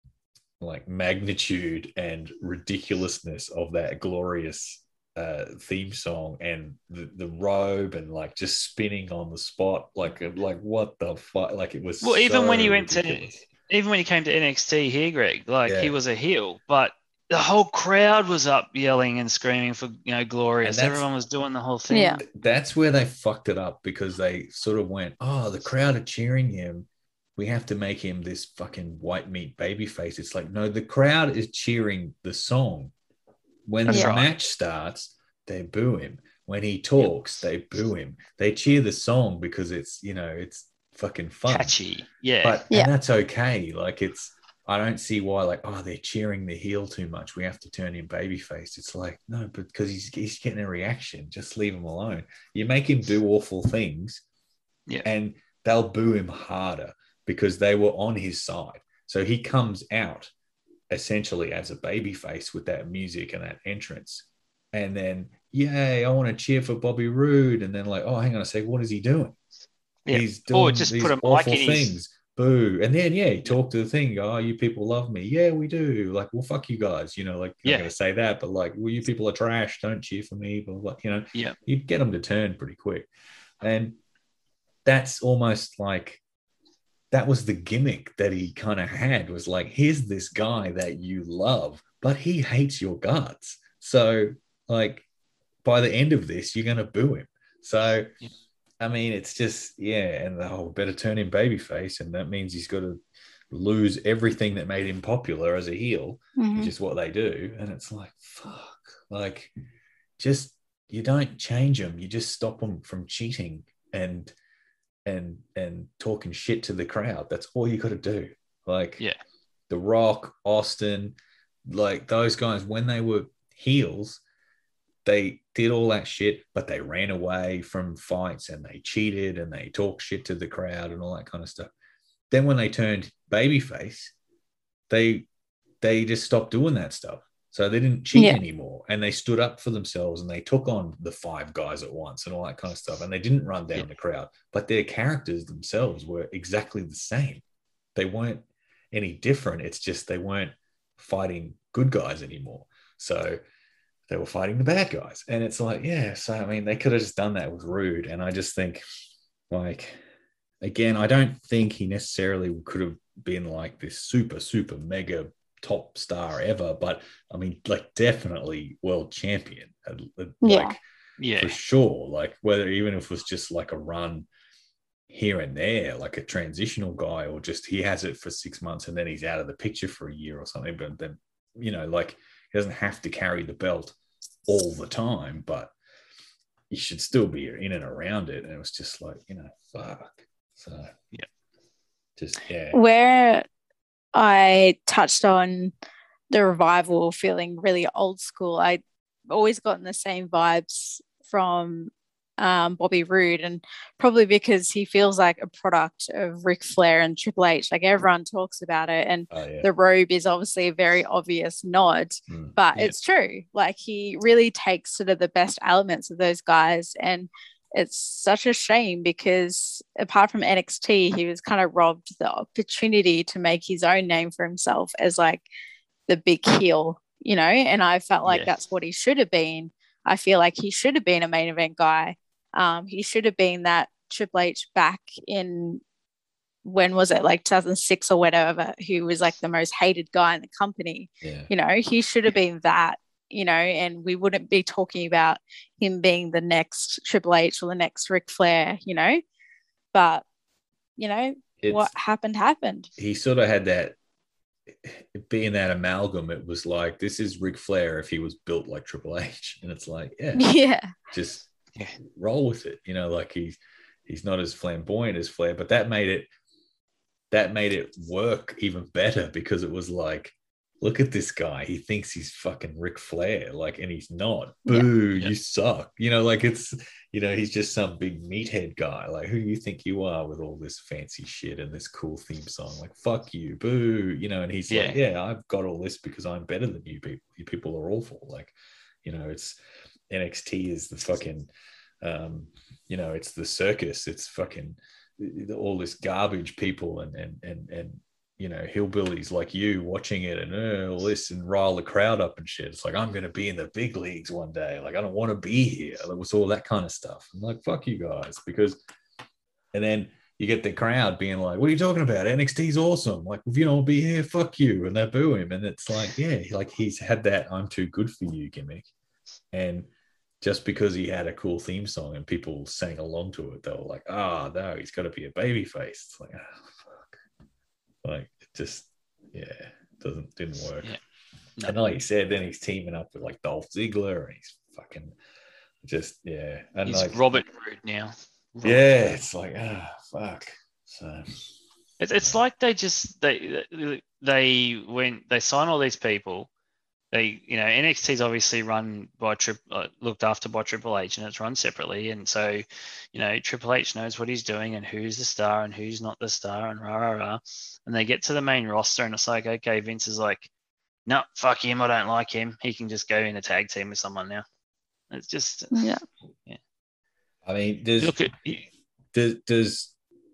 C: like magnitude and ridiculousness of that glorious uh theme song, and the, the robe, and like just spinning on the spot, like like what the fuck, like it was
A: Well, even
C: so
A: when he went
C: ridiculous.
A: to, even when he came to N X T here, Greg, like
C: Yeah.
A: he was a heel, but the whole crowd was up yelling and screaming for, you know,
C: And
A: Glorious.
C: that's
A: Everyone was doing the whole thing.
B: Yeah.
C: that's where they fucked it up, because they sort of went, oh, the crowd are cheering him, we have to make him this fucking white meat baby face. It's like, no, the crowd is cheering the song. When
A: That's
C: the
A: right.
C: match starts, they boo him. When he talks, they boo him. They cheer the song because it's, you know, it's fucking fun.
A: Catchy. Yeah.
C: But
B: Yeah.
C: and that's okay. Like it's, I don't see why, like, oh, they're cheering the heel too much, we have to turn him babyface. It's like, no, but because he's he's getting a reaction, just leave him alone. You make him do awful things,
A: Yeah.
C: and they'll boo him harder because they were on his side. So he comes out essentially as a babyface with that music and that entrance, and then yay, I want to cheer for Bobby Roode, and then like, oh, hang on a sec, what is he doing?
A: Yeah.
C: He's
A: Or
C: doing
A: just
C: these
A: put a mic
C: awful
A: in his-
C: things. Boo. And then, yeah, he talked to the thing. Oh, you people love me. Yeah, we do. Like, well, fuck you guys. You know, like, I'm
A: Yeah.
C: going to say that, but like, well, you people are trash. Don't cheer for me. Blah, blah, blah. You know,
A: Yeah.
C: you get them to turn pretty quick. And that's almost like, that was the gimmick that he kind of had, was like, here's this guy that you love, but he hates your guts. So, like, by the end of this, you're going to boo him. So,
A: Yeah.
C: I mean, it's just, yeah, and the whole better turn him babyface, and that means he's got to lose everything that made him popular as a heel,
B: Mhm.
C: which is what they do. And it's like, fuck, like, just, you don't change them, you just stop them from cheating and and and talking shit to the crowd. That's all you got to do. Like,
A: Yeah.
C: The Rock, Austin, like those guys, when they were heels, they did all that shit, but they ran away from fights and they cheated and they talked shit to the crowd and all that kind of stuff. Then when they turned babyface, they they just stopped doing that stuff. So they didn't cheat
B: Yeah.
C: anymore, and they stood up for themselves, and they took on the five guys at once and all that kind of stuff. And they didn't run down
A: Yeah.
C: the crowd, but their characters themselves were exactly the same. They weren't any different. It's just they weren't fighting good guys anymore. So they were fighting the bad guys. And it's like, yeah, so I mean, they could have just done that with Rude. And I just think, like, again, I don't think he necessarily could have been like this super, super mega top star ever, but I mean, like, definitely world champion. Like,
B: Yeah.
A: Yeah.
C: for sure. Like, whether even if it was just like a run here and there, like a transitional guy, or just he has it for six months and then he's out of the picture for a year or something. But then, you know, like, he doesn't have to carry the belt all the time, but he should still be in and around it. And it was just like, you know, fuck. So,
A: Yeah.
C: just, yeah.
B: Where I touched on the Revival feeling really old school, I always gotten the same vibes from um, Bobby Roode, and probably because he feels like a product of Ric Flair and Triple H. Like, everyone talks about it, and
C: Oh, yeah.
B: the robe is obviously a very obvious nod,
C: Mm.
B: but
A: Yeah.
B: it's true. Like, he really takes sort of the best elements of those guys, and it's such a shame because apart from N X T, he was kind of robbed the opportunity to make his own name for himself as like the big heel, you know, and I felt like
A: Yeah.
B: that's what he should have been. I feel like he should have been a main event guy. Um, he should have been that Triple H back in, when was it, like two thousand six or whatever, who was like the most hated guy in the company.
C: Yeah.
B: You know, he should have been that, you know, and we wouldn't be talking about him being the next Triple H or the next Ric Flair, you know, but, you know,
C: It's,
B: what happened, happened.
C: he sort of had that, being that amalgam, it was like, this is Ric Flair if he was built like Triple H. And it's like, yeah,
B: Yeah.
C: just
A: Yeah.
C: roll with it. You know, like he's he's not as flamboyant as Flair, but that made it that made it work even better, because it was like, look at this guy. He thinks he's fucking Ric Flair, like, and he's not.
B: Yeah.
C: Boo,
A: Yeah.
C: you suck. You know, like, it's, you know, he's just some big meathead guy. Like, who do you think you are with all this fancy shit and this cool theme song? Like, fuck you, boo. You know, and he's like,
A: Yeah.
C: yeah, I've got all this because I'm better than you people. You people are awful. Like, you know, it's N X T is the fucking, um, you know, it's the circus. It's fucking all this garbage people and and and and you know, hillbillies like you watching it and uh, all this and rile the crowd up and shit. It's like, I'm going to be in the big leagues one day. Like, I don't want to be here. It was all that kind of stuff. I'm like, fuck you guys. Because, and then you get the crowd being like, what are you talking about? N X T's awesome. Like, if you don't be here, fuck you. And they boo him. And it's like, yeah, like he's had that I'm too good for you gimmick. And just because he had a cool theme song and people sang along to it, they were like, oh, no, he's got to be a baby face. It's like, oh, like it just yeah doesn't didn't work. Yeah. No. And like you said, then he's teaming up with like Dolph Ziggler and he's fucking just yeah and
A: he's
C: like
A: Robert Roode now. Robert
C: yeah Roode. It's like ah oh, fuck so
A: it's, it's like they just they they went they sign all these people. They, you know, N X T's obviously run by Trip, uh, looked after by Triple H, and it's run separately. And so, you know, Triple H knows what he's doing and who's the star and who's not the star, and rah rah rah. And they get to the main roster, and it's like, okay, Vince is like, no, fuck him, I don't like him. He can just go in a tag team with someone now. It's just,
B: yeah,
C: yeah. I mean, does
A: look at
C: does does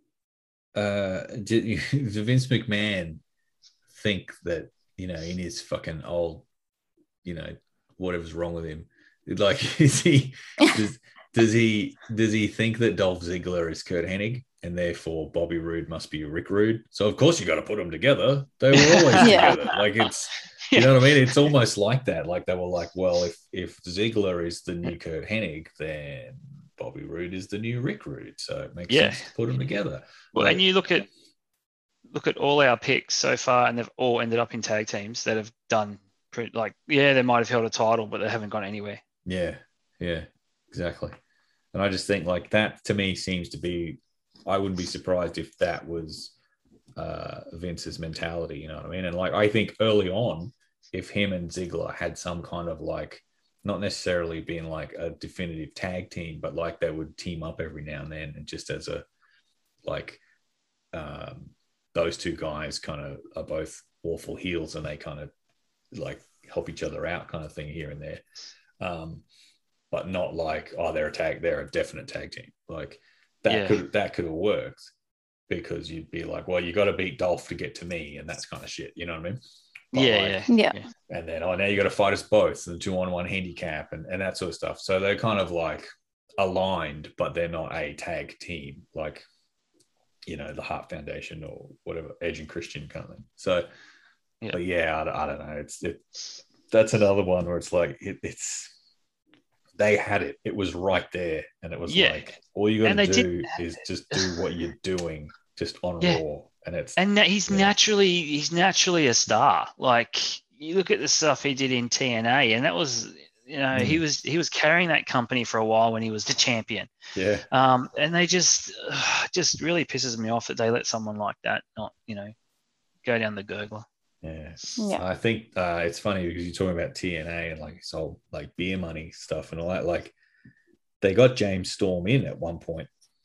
C: uh does Vince McMahon think that, you know, in his fucking old, you know, whatever's wrong with him, like, is he does, does he does he think that Dolph Ziggler is Kurt Hennig and therefore Bobby Roode must be Rick Rude? So of course you got to put them together. They were always yeah. together. Like it's, you know what I mean? It's almost like that. Like they were like, well, if if Ziggler is the new Kurt Hennig, then Bobby Roode is the new Rick Rude. So it makes
A: yeah.
C: sense to put them together.
A: Well,
C: but,
A: and you look at look at all our picks so far, and they've all ended up in tag teams that have done pretty, like, yeah, they might have held a title, but they haven't gone anywhere.
C: Yeah, yeah, exactly. And I just think like that to me seems to be, I wouldn't be surprised if that was uh, Vince's mentality, you know what I mean? And like, I think early on, if him and Ziggler had some kind of like, not necessarily being like a definitive tag team, but like they would team up every now and then, and just as a, like, um, those two guys kind of are both awful heels and they kind of like help each other out kind of thing here and there. Um, but not like, oh, they're a tag, they're a definite tag team. Like that yeah. could, that could have worked because you'd be like, well, you got to beat Dolph to get to me and that's kind of shit. You know what I mean? But
A: yeah,
C: like,
B: yeah. Yeah.
C: And then, oh, now you got to fight us both and two on one handicap and, and that sort of stuff. So they're kind of like aligned, but they're not a tag team. Like, you know, the Hart Foundation or whatever, Edge and Christian kind of thing. So, yeah. But yeah, I, I don't know. It's it, that's another one where it's like it, it's they had it. It was right there, and it was yeah. like all you got to do is just do what you're doing, just on yeah. Raw, and it's
A: and he's
C: yeah.
A: naturally he's naturally a star. Like you look at the stuff he did in T N A, and that was. You know, mm. he was he was carrying that company for a while when he was the champion.
C: Yeah.
A: Um, and they just uh, just really pisses me off that they let someone like that not, you know, go down the gurgler.
C: Yeah. yeah. I think uh, it's funny because you're talking about T N A and like this whole like beer money stuff and all that. Like they got James Storm in at one point,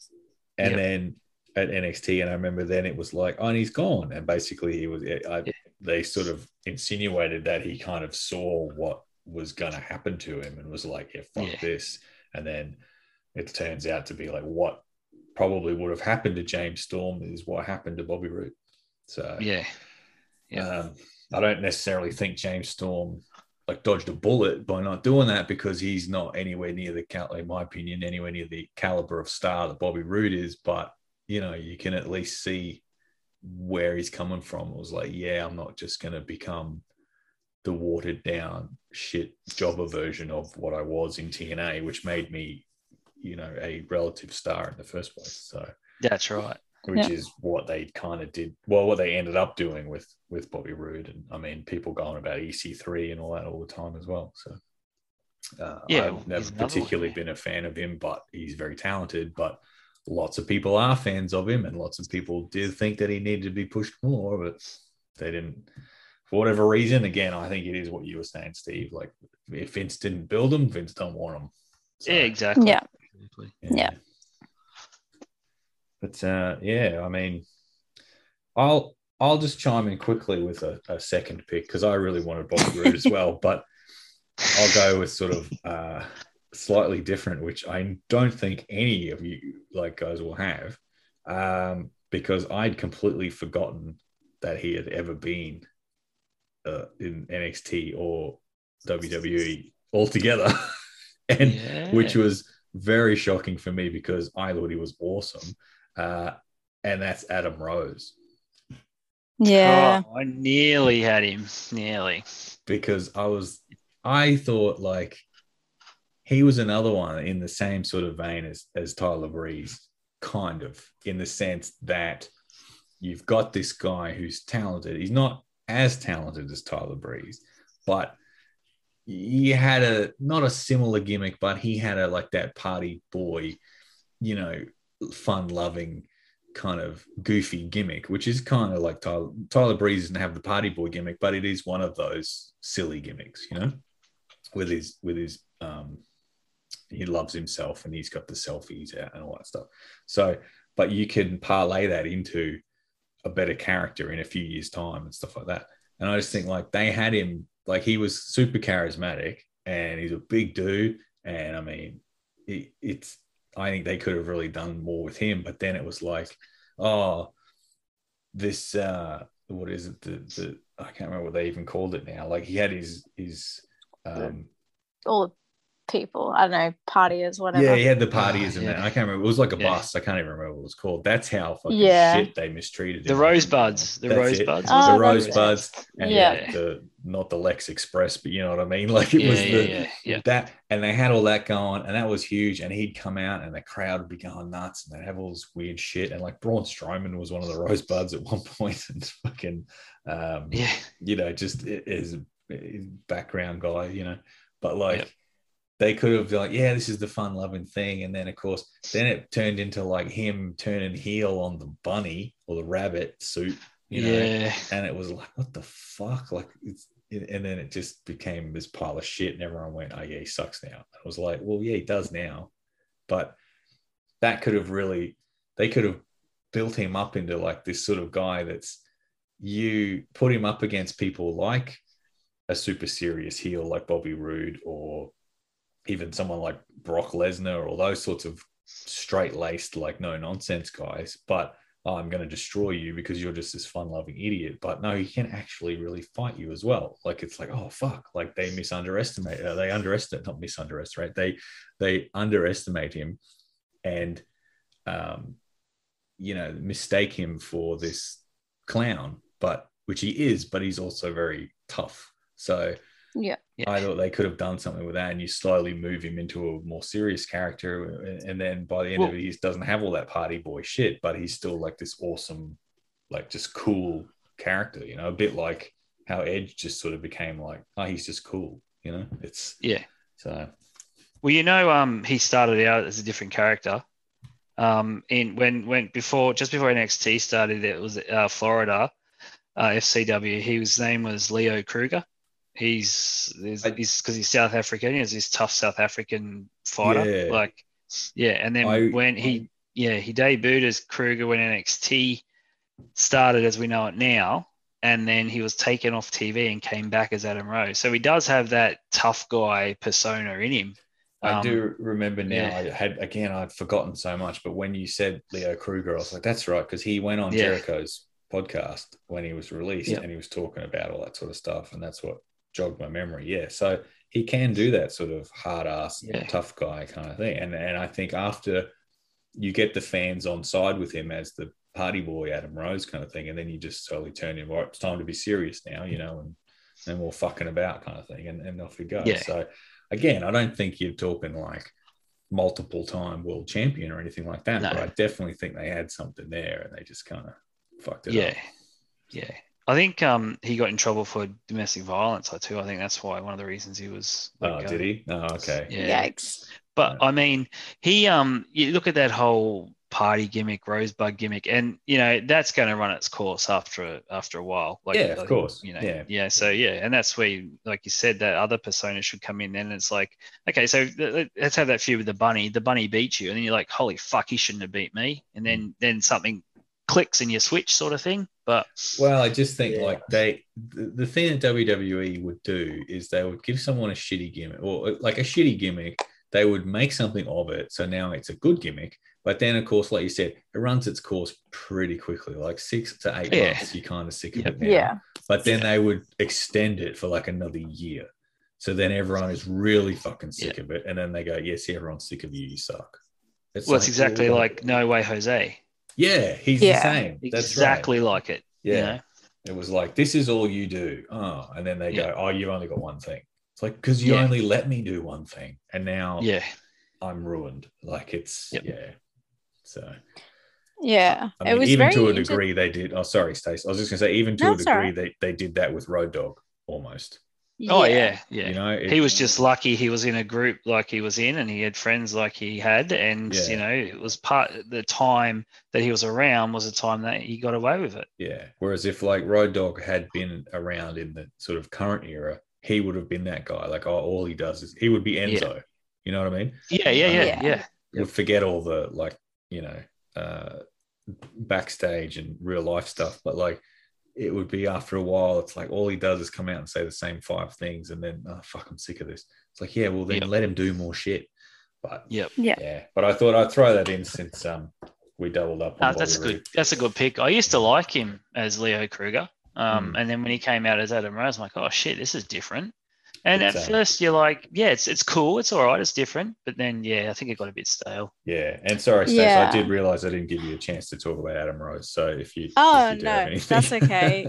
C: and yep. then at N X T, and I remember then it was like, oh, and he's gone, and basically he was. I, yeah. They sort of insinuated that he kind of saw what was going to happen to him and was like, yeah, fuck yeah. this. And then it turns out to be like what probably would have happened to James Storm is what happened to Bobby Roode. So
A: yeah, yeah.
C: Um, I don't necessarily think James Storm like dodged a bullet by not doing that because he's not anywhere near the cal- in my opinion, anywhere near the caliber of star that Bobby Roode is. But you know, you can at least see where he's coming from. It was like, yeah, I'm not just going to become the watered down shit jobber version of what I was in T N A, which made me, you know, a relative star in the first place. So
A: that's right.
C: Which
B: yeah.
C: is what they kind of did. Well, what they ended up doing with with Bobby Roode, and I mean, people going about E C three and all that all the time as well. So uh,
A: yeah,
C: I've never particularly been a fan of him, but he's very talented. But lots of people are fans of him, and lots of people did think that he needed to be pushed more, but they didn't. For whatever reason, again, I think it is what you were saying, Steve. Like, if Vince didn't build them, Vince don't want them.
A: So, yeah, exactly.
B: Yeah.
C: yeah.
B: Yeah.
C: But uh, yeah, I mean, I'll I'll just chime in quickly with a, a second pick because I really wanted Bobby Roode as well. But I'll go with sort of uh, slightly different, which I don't think any of you like guys will have. um, because I'd completely forgotten that he had ever been uh, in N X T or W W E altogether, and
A: Yeah.
C: which was very shocking for me because I thought he was awesome, uh, and that's Adam Rose.
B: Yeah.
A: Oh, I nearly had him. Nearly.
C: Because I was, I thought like he was another one in the same sort of vein as, as Tyler Breeze, kind of, in the sense that you've got this guy who's talented. He's not as talented as Tyler Breeze, but he had a, not a similar gimmick, but he had a, like that party boy, you know, fun loving kind of goofy gimmick, which is kind of like Tyler, Tyler Breeze doesn't have the party boy gimmick, but it is one of those silly gimmicks, you know, with his, with his, um, he loves himself and he's got the selfies out and all that stuff. So, but you can parlay that into a better character in a few years' time and stuff like that. And I just think like they had him, like he was super charismatic and he's a big dude. And I mean, it, it's, I think they could have really done more with him, but then it was like, oh, this, uh, what is it? The, the, I can't remember what they even called it now. Like he had his, his, um,
B: all the people, I don't know, partiers, whatever.
C: Yeah, he had the parties
A: Oh,
C: and
A: yeah.
C: that. I can't remember. It was like a
A: Yeah.
C: bus. I can't even remember what it was called. That's how fucking
B: Yeah.
C: shit they mistreated
A: The
C: him.
A: Rosebuds. The
C: That's it.
A: Rosebuds.
B: Oh,
C: the
B: that's
C: Rosebuds,
B: it.
C: and
B: Yeah.
C: yeah, the not the Lex Express, but you know what I mean. Like it
A: Yeah,
C: was
A: yeah,
C: the
A: yeah, yeah.
C: that, and they had all that going, and that was huge. And he'd come out, and the crowd would be going nuts, and they'd have all this weird shit. And like Braun Strowman was one of the Rosebuds at one point, and fucking, um,
A: Yeah.
C: you know, just his, his background guy, you know, but like.
A: Yep.
C: They could have like, yeah, this is the fun loving thing. And then of course, then it turned into like him turning heel on the bunny or the rabbit suit, you know,
A: Yeah.
C: and it was like, what the fuck? Like it's, and then it just became this pile of shit and everyone went, oh yeah, he sucks now. I was like, well, yeah, he does now. But that could have really, they could have built him up into like this sort of guy that's, you put him up against people like a super serious heel like Bobby Roode or even someone like Brock Lesnar or those sorts of straight-laced, like no-nonsense guys, but oh, I'm going to destroy you because you're just this fun-loving idiot. But no, he can actually really fight you as well. Like, it's like, oh, fuck. Like, they misunderestimate. Uh, they underestimate, not misunderestimate. They, they underestimate him and, um, you know, mistake him for this clown, but which he is, but he's also very tough. So,
B: Yeah.
A: Yeah.
C: I thought they could have done something with that, and you slowly move him into a more serious character, and then by the end
A: Well,
C: of it, he doesn't have all that party boy shit, but he's still like this awesome, like just cool character, you know, a bit like how Edge just sort of became like, oh, he's just cool, you know. It's
A: yeah.
C: so.
A: Well, you know, um, he started out as a different character. Um, in when when before just before N X T started, it was uh, Florida, uh, F C W. He was, his name was Leo Kruger. He's he's because he's South African. He's this tough South African fighter.
C: Yeah.
A: Like, yeah. And then
C: I-
A: when he yeah he debuted as Kruger when N X T started as we know it now, and then he was taken off T V and came back as Adam Rose. So he does have that tough guy persona in him.
C: I
A: Um,
C: do remember now.
A: yeah.
C: I had again, I'd forgotten so much, but when you said Leo Kruger, I was like, "That's right," because he went on
A: Yeah.
C: Jericho's podcast when he was released,
A: Yep.
C: and he was talking about all that sort of stuff, and that's what jogged my memory. Yeah, so he can do that sort of hard ass,
A: Yeah.
C: tough guy kind of thing, and and I think after you get the fans on side with him as the party boy Adam Rose kind of thing, and then you just slowly turn him. Well, it's time to be serious now, you know, and and we're fucking about kind of thing, and, and off we go.
A: Yeah.
C: So again, I don't think you're talking like multiple time world champion or anything like that,
A: No.
C: but I definitely think they had something there and they just kind of fucked it
A: yeah,
C: up.
A: yeah. I think um he got in trouble for domestic violence too. I think that's why one of the reasons he was. let
C: Oh,
A: go.
C: did he? Oh, okay.
A: Yeah.
B: Yikes.
A: But I mean, he um, you look at that whole party gimmick, Rosebud gimmick, and you know that's going to run its course after after a while. Like,
C: Yeah, of
A: I think,
C: course.
A: You know,
C: Yeah.
A: yeah. So yeah, and that's where, you, like you said, that other persona should come in. Then it's like, okay, so th- let's have that feud with the bunny. The bunny beats you, and then you're like, holy fuck, he shouldn't have beat me. And then then something clicks and you switch, sort of thing. But
C: Well, I just think
A: Yeah.
C: like they, the, the thing that W W E would do is they would give someone a shitty gimmick or like a shitty gimmick. They would make something of it. So now it's a good gimmick, But then, of course, like you said, it runs its course pretty quickly, like six to eight
A: Yeah.
C: months. You're kind of sick of
A: Yep.
C: it now.
B: Yeah.
C: But then
A: Yeah.
C: they would extend it for like another year. So then everyone is really fucking sick
A: Yeah.
C: of it. And then they go, yes, everyone's sick of you. You suck. It's
A: Well, it's
C: like,
A: exactly
C: well,
A: like No Way Jose.
C: Yeah, he's
B: Yeah.
C: the same. That's
A: Exactly
C: right.
A: like it.
C: Yeah.
A: You know?
C: It was like, this is all you do. Oh, and then they
A: Yeah.
C: go, oh, you've only got one thing. It's like, because you
A: Yeah.
C: only let me do one thing. And now
A: Yeah.
C: I'm ruined. Like it's,
A: Yep.
C: yeah. So,
B: Yeah.
C: I
B: it
C: mean,
B: was
C: even
B: very
C: to a
B: inter-
C: degree they did. Oh, sorry, Stace. I was just going to say, even to
B: No,
C: a
B: it's
C: degree
B: all right.
C: they, they did that with Road Dog almost.
A: Oh yeah, yeah.
C: You know, it-
A: he was just lucky he was in a group like he was in, and he had friends like he had, and
C: Yeah.
A: you know, it was part the time that he was around was a time that he got away with it.
C: Yeah. Whereas if like Road Dog had been around in the sort of current era, he would have been that guy. Like, oh, all he does is he would be Enzo. You know what I mean?
A: Yeah, yeah, yeah,
B: Yeah.
A: yeah.
C: Would forget all the like, you know, uh, backstage and real life stuff, but like it would be after a while, it's like all he does is come out and say the same five things, and then oh fuck, I'm sick of this. It's like, yeah, well then
A: Yep.
C: let him do more shit. But
A: Yep.
B: Yeah.
C: yeah, but I thought I'd throw that in since um we doubled up on
A: No, that's a
C: Bobby
A: good.
C: Roode.
A: That's a good pick. I used to like him as Leo Kruger, um,
C: Mm.
A: and then when he came out as Adam Rose, I'm like, oh shit, this is different. And
C: It's,
A: at
C: um,
A: first, you're like, yeah, it's it's cool, it's all right, it's different. But then, yeah, I think it got a bit stale.
C: Yeah, and sorry, Stacey,
B: Yeah.
C: I did realize I didn't give you a chance to talk about Adam Rose. So if you,
B: Oh,
C: if you do have
B: no,
C: anything.
B: that's okay.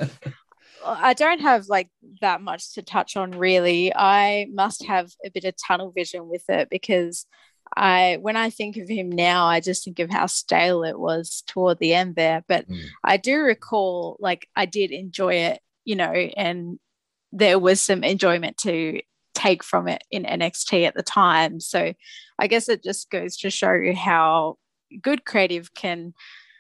B: I don't have like that much to touch on really. I must have a bit of tunnel vision with it because I when I think of him now, I just think of how stale it was toward the end there. But
C: Mm.
B: I do recall like I did enjoy it, you know, and there was some enjoyment to take from it in N X T at the time. So I guess it just goes to show you how good creative can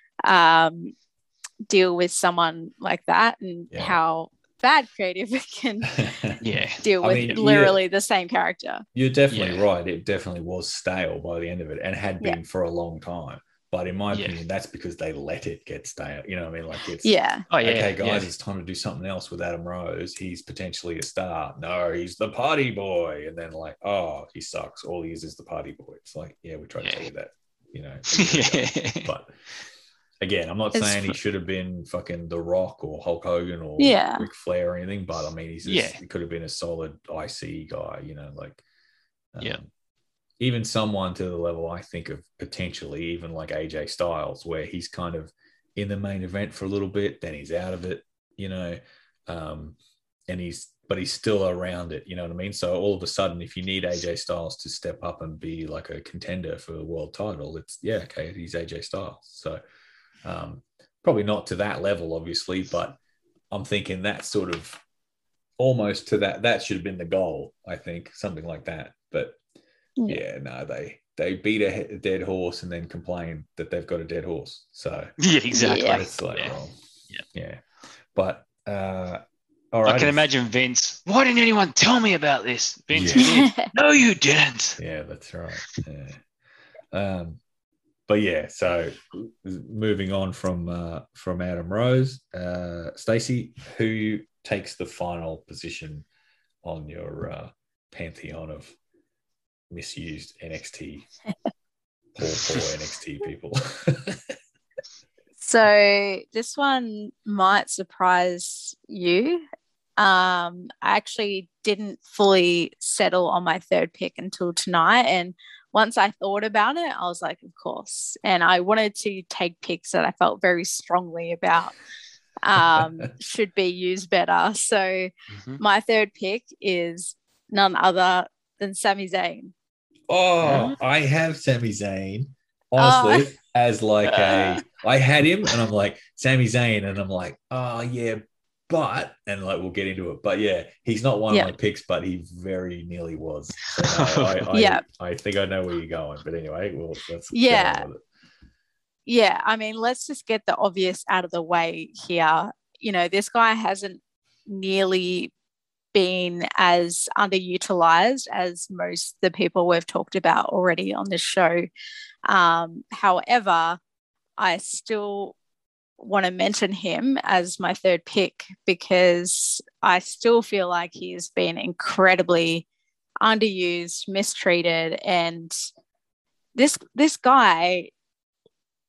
B: um deal with someone like that, and
C: Yeah.
B: how bad creative can
A: Yeah,
B: deal
C: I
B: with
C: mean,
B: literally the same character.
C: You're definitely
A: Yeah.
C: right. It definitely was stale by the end of it and had
B: Yeah.
C: been for a long time. But in my
A: Yeah.
C: opinion, that's because they let it get stale. You know what I mean? Like it's
B: Yeah.
A: oh yeah,
C: okay, guys,
A: yeah.
C: it's time to do something else with Adam Rose. He's potentially a star. No, he's the party boy. And then like, oh, he sucks. All he is is the party boy. It's like, yeah, we tried to
A: Yeah.
C: tell you that, you know. a year ago. But again, I'm not
B: It's
C: saying he
B: fu-
C: should have been fucking The Rock or Hulk Hogan or
B: Yeah.
C: Ric Flair or anything, but I mean, he's just,
A: Yeah.
C: he could have been a solid I C guy, you know, like um,
A: Yeah.
C: even someone to the level I think of potentially even like A J Styles, where he's kind of in the main event for a little bit, then he's out of it, you know, um, and he's but he's still around it, you know what I mean? So all of a sudden, if you need A J Styles to step up and be like a contender for a world title, it's yeah, okay, he's A J Styles. So um, probably not to that level, obviously, but I'm thinking that sort of almost to that, that should have been the goal, I think, something like that. But
B: Yeah.
C: yeah, no, they they beat a, he- a dead horse and then complain that they've got a dead horse. So
A: Yeah, exactly.
B: Yeah.
C: it's like,
A: Yeah.
C: well,
A: Yeah.
C: yeah. But uh, all right.
A: I can imagine Vince. Why didn't anyone tell me about this? Vince,
C: Yeah.
A: you did. No, you didn't.
C: Yeah, that's right. Yeah. Um, but yeah, so moving on from uh, from Adam Rose, uh, Stacey, who takes the final position on your uh, pantheon of misused N X T, poor, poor N X T people?
B: So this one might surprise you. Um, I actually didn't fully settle on my third pick until tonight. And once I thought about it, I was like, of course. And I wanted to take picks that I felt very strongly about um, should be used better. So
A: Mhm.
B: my third pick is none other than Sami Zayn.
C: Oh, I have Sami Zayn, honestly, as like a, I had him and I'm like, Sami Zayn, and I'm like, oh, yeah, but, and like, we'll get into it. But yeah, he's not one
B: Yeah.
C: of my picks, but he very nearly was. So no, I, I,
B: Yeah.
C: I think I know where you're going. But anyway, well, let's
B: Yeah.
C: get on with it.
B: Yeah, I mean, let's just get the obvious out of the way here. You know, this guy hasn't nearly been as underutilized as most the people we've talked about already on this show. Um, however, I still want to mention him as my third pick because I still feel like he's been incredibly underused, mistreated, and this this guy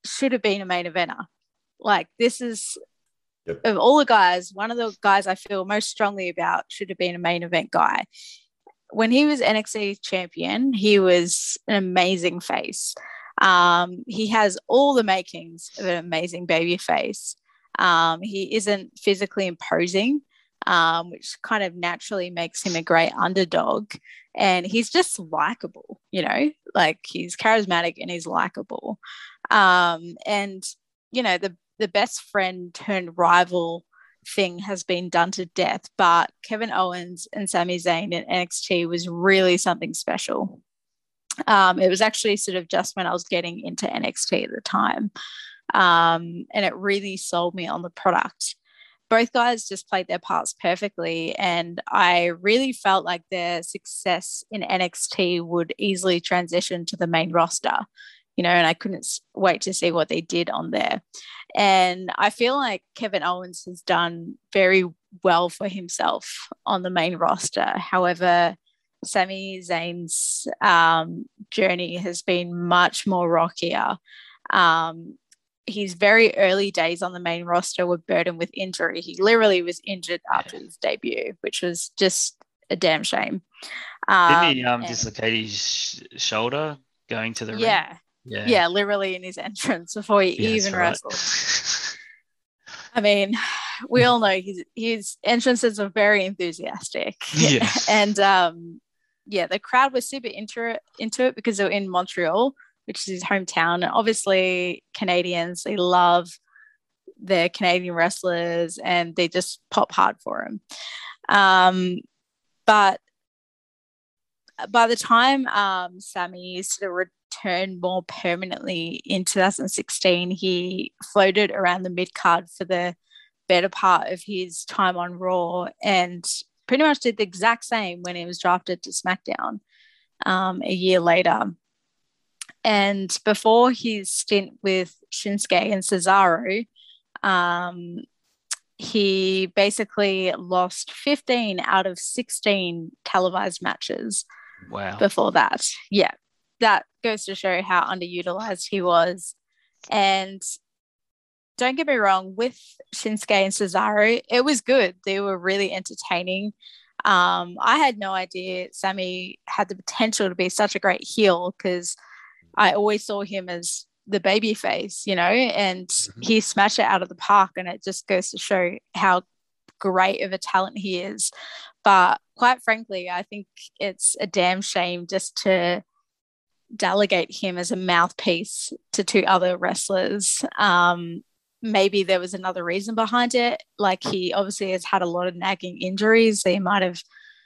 B: should have been a main eventer. Like, this is,
C: Yep.
B: of all the guys, one of the guys I feel most strongly about should have been a main event guy. When he was N X T champion, he was an amazing face. Um, he has all the makings of an amazing baby face. Um, he isn't physically imposing, um, which kind of naturally makes him a great underdog. And he's just likable, you know, like he's charismatic and he's likable. Um, and, you know, the, the best friend turned rival thing has been done to death, but Kevin Owens and Sami Zayn in N X T was really something special. Um, it was actually sort of just when I was getting into N X T at the time. Um, and it really sold me on the product. Both guys just played their parts perfectly, and I really felt like their success in N X T would easily transition to the main roster, you know, and I couldn't wait to see what they did on there. And I feel like Kevin Owens has done very well for himself on the main roster. However, Sami Zayn's um, journey has been much more rockier. Um, his very early days on the main roster were burdened with injury. He literally was injured after his debut, which was just a damn shame. Um,
A: Didn't he um,
B: and,
A: dislocate his sh- shoulder going to the
B: yeah,
A: ring? Yeah,
B: yeah, literally in his entrance before he
A: yeah,
B: even
A: right.
B: wrestled. I mean, we all know his his entrances are very enthusiastic.
A: Yeah,
B: and um, yeah, the crowd was super into it, into it because they were in Montreal, which is his hometown. And obviously, Canadians, they love their Canadian wrestlers and they just pop hard for him. Um, but by the time um, Sami sort of returned more permanently in two thousand sixteen, he floated around the mid card for the better part of his time on Raw and pretty much did the exact same when he was drafted to SmackDown um, a year later. And before his stint with Shinsuke and Cesaro, um, he basically lost fifteen out of sixteen televised matches.
A: Wow.
B: Before that. Yeah, that goes to show how underutilized he was. And don't get me wrong, with Shinsuke and Cesaro, it was good. They were really entertaining. Um, I had no idea Sami had the potential to be such a great heel because I always saw him as the baby face, you know, and mm-hmm. he smashed it out of the park, and it just goes to show how great of a talent he is. But quite frankly, I think it's a damn shame just to delegate him as a mouthpiece to two other wrestlers. Um, maybe there was another reason behind it. Like, he obviously has had a lot of nagging injuries. They might have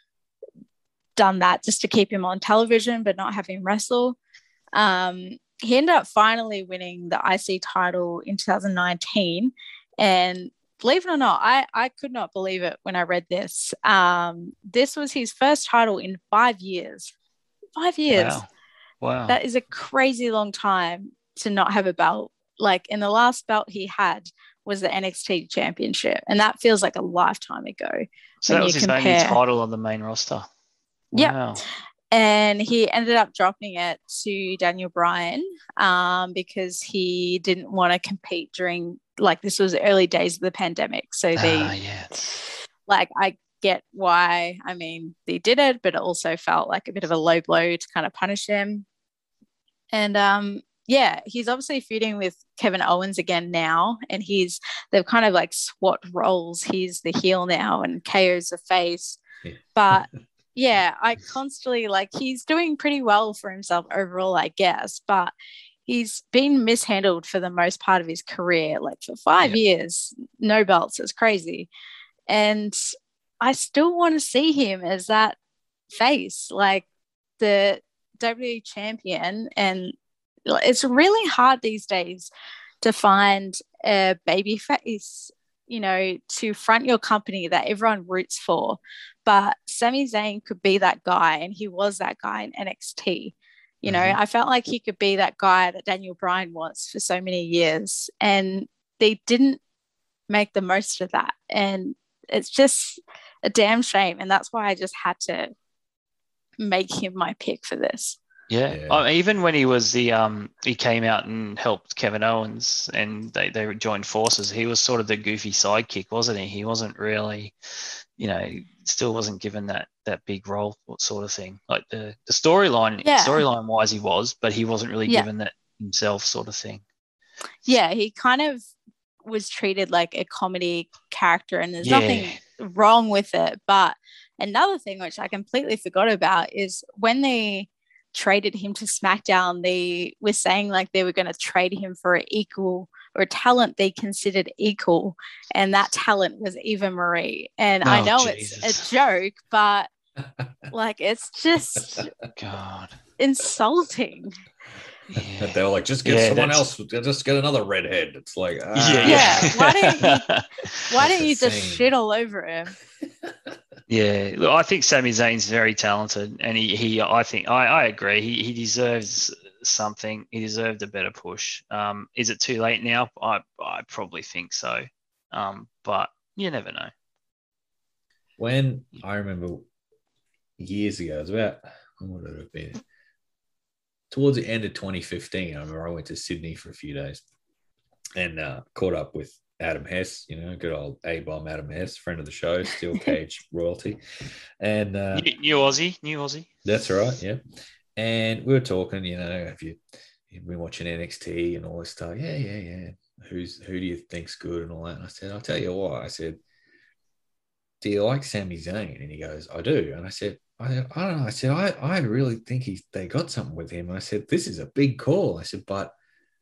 B: done that just to keep him on television, but not have him wrestle. Um, he ended up finally winning the I C title in two thousand nineteen. And believe it or not, I, I could not believe it when I read this. Um, this was his first title in five years. Five years.
A: Wow. Wow.
B: That is a crazy long time to not have a belt. Like, in the last belt he had was the N X T championship. And that feels like a lifetime ago.
A: So that was his compare. only title on the main roster.
B: Wow. Yep. And he ended up dropping it to Daniel Bryan um, because he didn't want to compete during, like, this was early days of the pandemic. So they,
A: uh, yeah.
B: like, I get why, I mean, they did it, but it also felt like a bit of a low blow to kind of punish him. And um, yeah, he's obviously feuding with Kevin Owens again now. And he's, they've kind of like swapped roles. He's the heel now and K O's the face. Yeah. But yeah, I constantly, like, he's doing pretty well for himself overall, I guess, but he's been mishandled for the most part of his career. Like, for five yeah. years, no belts. It's crazy. And I still want to see him as that face, like the W W E champion. And it's really hard these days to find a baby face, you know, to front your company that everyone roots for. But Sami Zayn could be that guy, and he was that guy in N X T. You know, mm-hmm. I felt like he could be that guy that Daniel Bryan was for so many years, and they didn't make the most of that. And it's just a damn shame. And that's why I just had to make him my pick for this.
A: Yeah.
C: Yeah.
A: Oh, even when he was the um he came out and helped Kevin Owens and they, they joined forces, he was sort of the goofy sidekick, wasn't he? He wasn't really, you know, still wasn't given that that big role sort of thing. Like the, the storyline
B: Yeah.
A: storyline wise he was, but he wasn't really
B: Yeah.
A: given that himself sort of thing.
B: Yeah, he kind of was treated like a comedy character, and there's
A: Yeah.
B: nothing wrong with it. But another thing which I completely forgot about is when they traded him to SmackDown, they were saying like they were going to trade him for an equal or a talent they considered equal, and that talent was Eva Marie. And I
A: Oh,
B: know
A: Jesus.
B: it's a joke, but like it's just
A: God.
B: insulting.
A: Yeah.
C: They were like, just get
A: Yeah,
C: someone
A: that's-
C: else, just get another redhead. It's like, ah,
A: Yeah,
B: Yeah, why don't you why
C: That's
B: don't
C: a
B: you just
C: scene.
B: shit all over him?
A: Yeah, look, I think Sami Zayn's very talented, and he, he I think I, I agree. He he deserves something. He deserved a better push. Um, is it too late now? I I probably think so. Um, but you never know.
C: When I remember years ago, it was about, when would it have been? Towards the end of twenty fifteen, I remember I went to Sydney for a few days and uh, caught up with Adam Hess, you know, good old A-bomb Adam Hess, friend of the show, Steel Cage royalty. And uh,
A: New, new Aussie, new Aussie.
C: that's right, yeah. And we were talking, you know, have you you've been watching N X T and all this stuff? Yeah, yeah, yeah. Who's who do you think's good and all that? And I said, I'll tell you what. I said, do you like Sami Zayn? And he goes, I do. And I said, I, I don't know. I said, I, I really think he's they got something with him. And I said, this is a big call. I said, but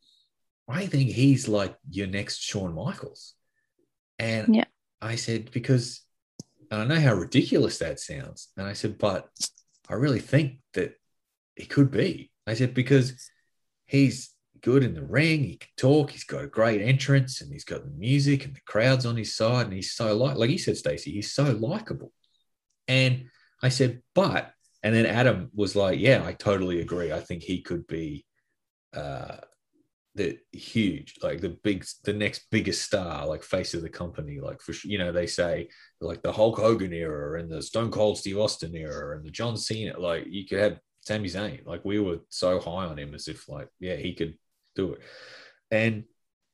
C: I think he's like your next Shawn Michaels. And
B: Yeah.
C: I said, because and I know how ridiculous that sounds. And I said, but I really think that he could be. I said, because he's good in the ring, he can talk, he's got a great entrance, and he's got the music and the crowd's on his side, and he's so like, like you said, Stacey, he's so likable. And I said, but, and then Adam was like, yeah, I totally agree. I think he could be uh, the huge, like the big, the next biggest star, like face of the company. Like for, you know, they say like the Hulk Hogan era and the Stone Cold Steve Austin era and the John Cena, like you could have Sami Zayn. Like we were so high on him as if like, yeah, he could do it. And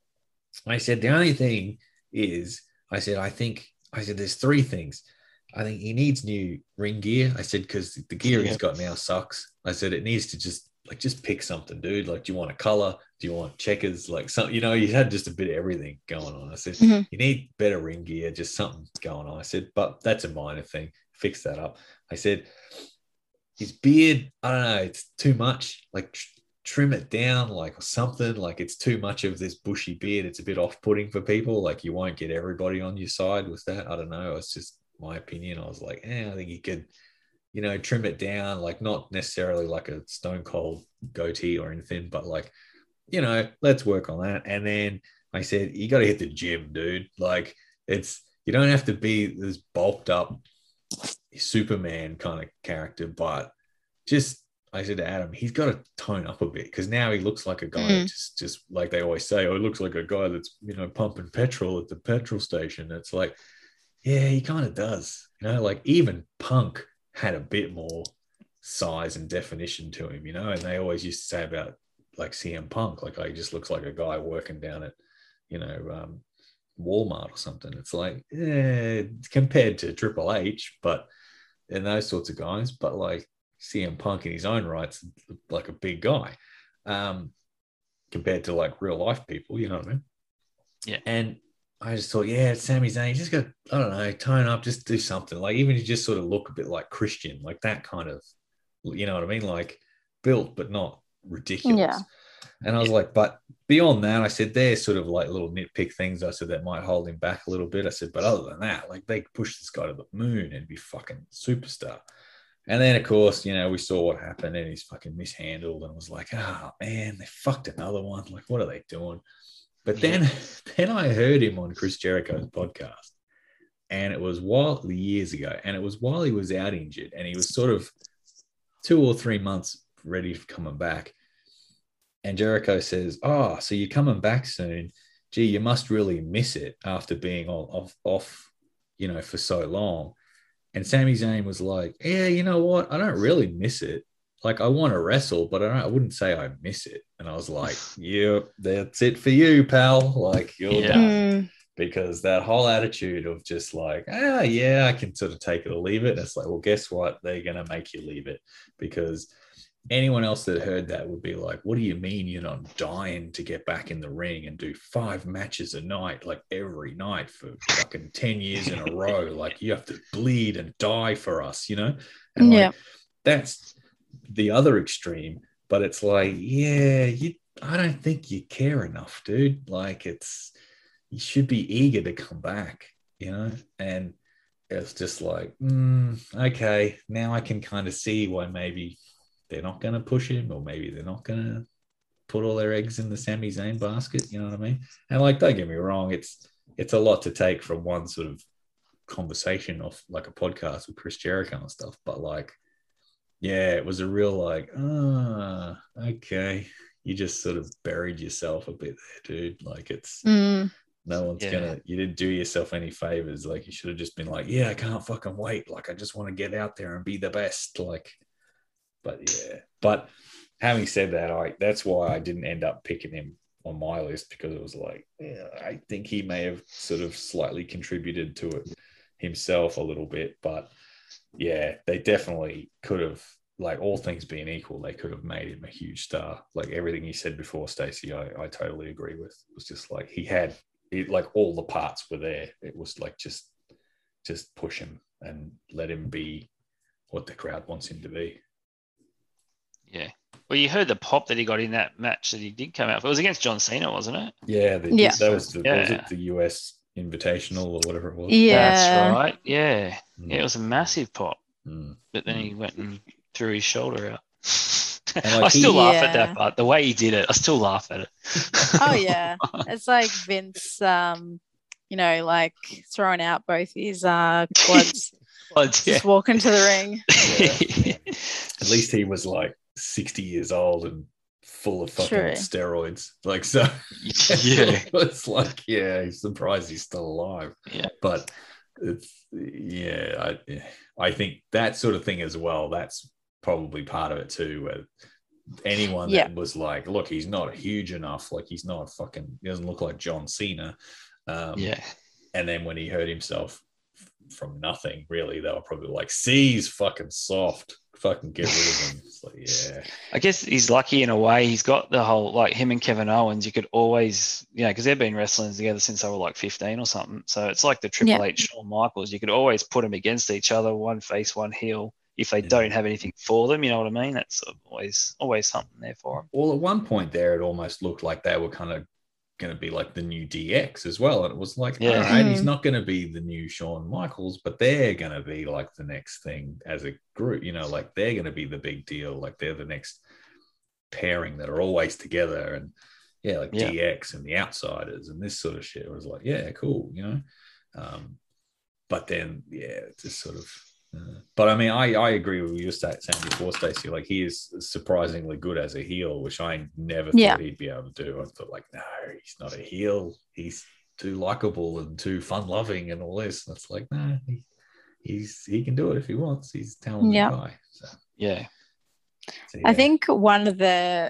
C: I said, the only thing is, I said, I think, I said, there's three things. I think he needs new ring gear. I said, because the gear
A: Yeah.
C: he's got now sucks. I said, it needs to just, like, just pick something, dude. Like, do you want a color? Do you want checkers? Like, some, you know, you had just a bit of everything going on. I said,
B: Mhm.
C: you need better ring gear, just something going on. I said, but that's a minor thing. Fix that up. I said, his beard, I don't know, it's too much. Like, tr- trim it down, like, or something. Like, it's too much of this bushy beard. It's a bit off-putting for people. Like, you won't get everybody on your side with that. I don't know. It's just my opinion. I was like, eh, I think you could, you know, trim it down, like not necessarily like a stone cold goatee or anything, but like, you know, let's work on that. And then I said, you got to hit the gym, dude. Like, it's, you don't have to be this bulked up Superman kind of character, but just, I said to Adam, he's got to tone up a bit because now he looks like a guy
B: Mm.
C: that just, just like they always say, oh, he looks like a guy that's, you know, pumping petrol at the petrol station. It's like, yeah, he kind of does. You know, like even Punk had a bit more size and definition to him, you know, and they always used to say about like C M Punk, like, oh, he just looks like a guy working down at, you know, um, Walmart or something. It's like, yeah, compared to Triple H, but and those sorts of guys, but like C M Punk in his own right's like a big guy um, compared to like real life people, you know what I mean?
A: Yeah.
C: And I just thought, yeah, Sami Zayn, just got, I don't know, tone up, just do something. Like even you just sort of look a bit like Christian, like that kind of, you know what I mean? Like built, but not ridiculous.
B: Yeah.
C: And I was like, but beyond that, I said, there's sort of like little nitpick things. I said that might hold him back a little bit. I said, but other than that, like they push this guy to the moon and be fucking superstar. And then, of course, you know, we saw what happened and he's fucking mishandled and was like, oh, man, they fucked another one. Like, what are they doing? But then,
A: Yeah.
C: then I heard him on Chris Jericho's podcast, and it was while years ago, and it was while he was out injured, and he was sort of two or three months ready for coming back. And Jericho says, "Oh, so you're coming back soon? Gee, you must really miss it after being off, off, you know, for so long." And Sami Zayn was like, "Yeah, you know what? I don't really miss it. like I want to wrestle, but I, I wouldn't say I miss it. And I was like, yeah, that's it for you, pal. Like you're
A: Yeah.
C: done.
B: Mm.
C: Because that whole attitude of just like, ah, yeah, I can sort of take it or leave it. And it's like, well, guess what? They're going to make you leave it, because anyone else that heard that would be like, what do you mean you're not dying to get back in the ring and do five matches a night, like every night for fucking ten years in a row? Like you have to bleed and die for us, you know? And like,
B: Yeah.
C: that's the other extreme. But it's like, yeah, you, I don't think you care enough, dude. Like it's, you should be eager to come back, you know? And it's just like, mm, okay, now I can kind of see why maybe they're not going to push him, or maybe they're not going to put all their eggs in the Sami Zayn basket. You know what I mean? And like, don't get me wrong, it's it's a lot to take from one sort of conversation off like a podcast with Chris Jericho and stuff. But like, yeah, it was a real like, ah, okay, you just sort of buried yourself a bit there, dude. Like it's.
B: Mm.
C: No one's
A: Yeah.
C: gonna, you didn't do yourself any favors. Like you should have just been like, yeah, I can't fucking wait. Like I just want to get out there and be the best. Like, but yeah. But having said that, I that's why I didn't end up picking him on my list, because it was like, yeah, I think he may have sort of slightly contributed to it himself a little bit. But yeah, they definitely could have, like all things being equal, they could have made him a huge star. Like everything you said before, Stacey, I, I totally agree with. It was just like he had, it, like all the parts were there. It was like just just push him and let him be what the crowd wants him to be.
A: Yeah. Well, you heard the pop that he got in that match that he did come out for. It was against John Cena, wasn't it?
C: Yeah, the,
B: Yeah.
C: that was the
A: Yeah.
C: was it the U S Invitational or whatever it was.
B: Yeah.
A: That's right. Yeah.
C: Mm.
A: Yeah, it was a massive pop.
C: Mm.
A: But then he went and threw his shoulder out.
C: like
A: I still
B: he-
A: laugh
B: Yeah.
A: at that part. The way he did it, I still laugh at it.
B: Oh yeah. It's like Vince, um, you know, like throwing out both his uh quads,
A: But, yeah.
B: just walking to the ring.
C: At least he was like sixty years old and full of fucking
B: True.
C: steroids. Like so
A: Yeah.
C: it's like, yeah, he's surprised he's still alive.
A: Yeah.
C: But it's yeah, I I think that sort of thing as well, that's probably part of it too, where anyone
B: Yeah.
C: that was like, look, he's not huge enough, like he's not fucking, he doesn't look like John Cena. Um,
A: Yeah.
C: and then when he hurt himself f- from nothing, really, they were probably like, see, he's fucking soft. Fucking get rid of him. It's like, yeah.
A: I guess he's lucky in a way. He's got the whole, like him and Kevin Owens, you could always, you know, because they've been wrestling together since they were like fifteen or something. So it's like the Triple
B: Yeah.
A: H, Shawn Michaels. You could always put them against each other, one face, one heel, if they
C: Yeah.
A: don't have anything for them. You know what I mean? That's always always something there for them.
C: Well, at one point there, it almost looked like they were kind of going to be like the new D X as well. And it was like,
A: Yeah.
C: all right, he's
B: Mm.
C: not going to be the new Shawn Michaels, but they're going to be like the next thing as a group, you know, like they're going to be the big deal. Like they're the next pairing that are always together. And yeah, like
A: Yeah.
C: D X and the Outsiders and this sort of shit. It was like, yeah, cool, you know. Um, but then, yeah, it's just sort of, uh, but I mean, I, I agree with what you were saying before, Stacey. Like he is surprisingly good as a heel, which I never
B: Yeah.
C: thought he'd be able to do. I thought like, no, he's not a heel. He's too likable and too fun-loving and all this. And it's like, no, he, he's he can do it if he wants. He's a talented
B: Yeah.
C: guy. So,
A: Yeah.
C: so,
B: I
C: yeah.
B: think one of the,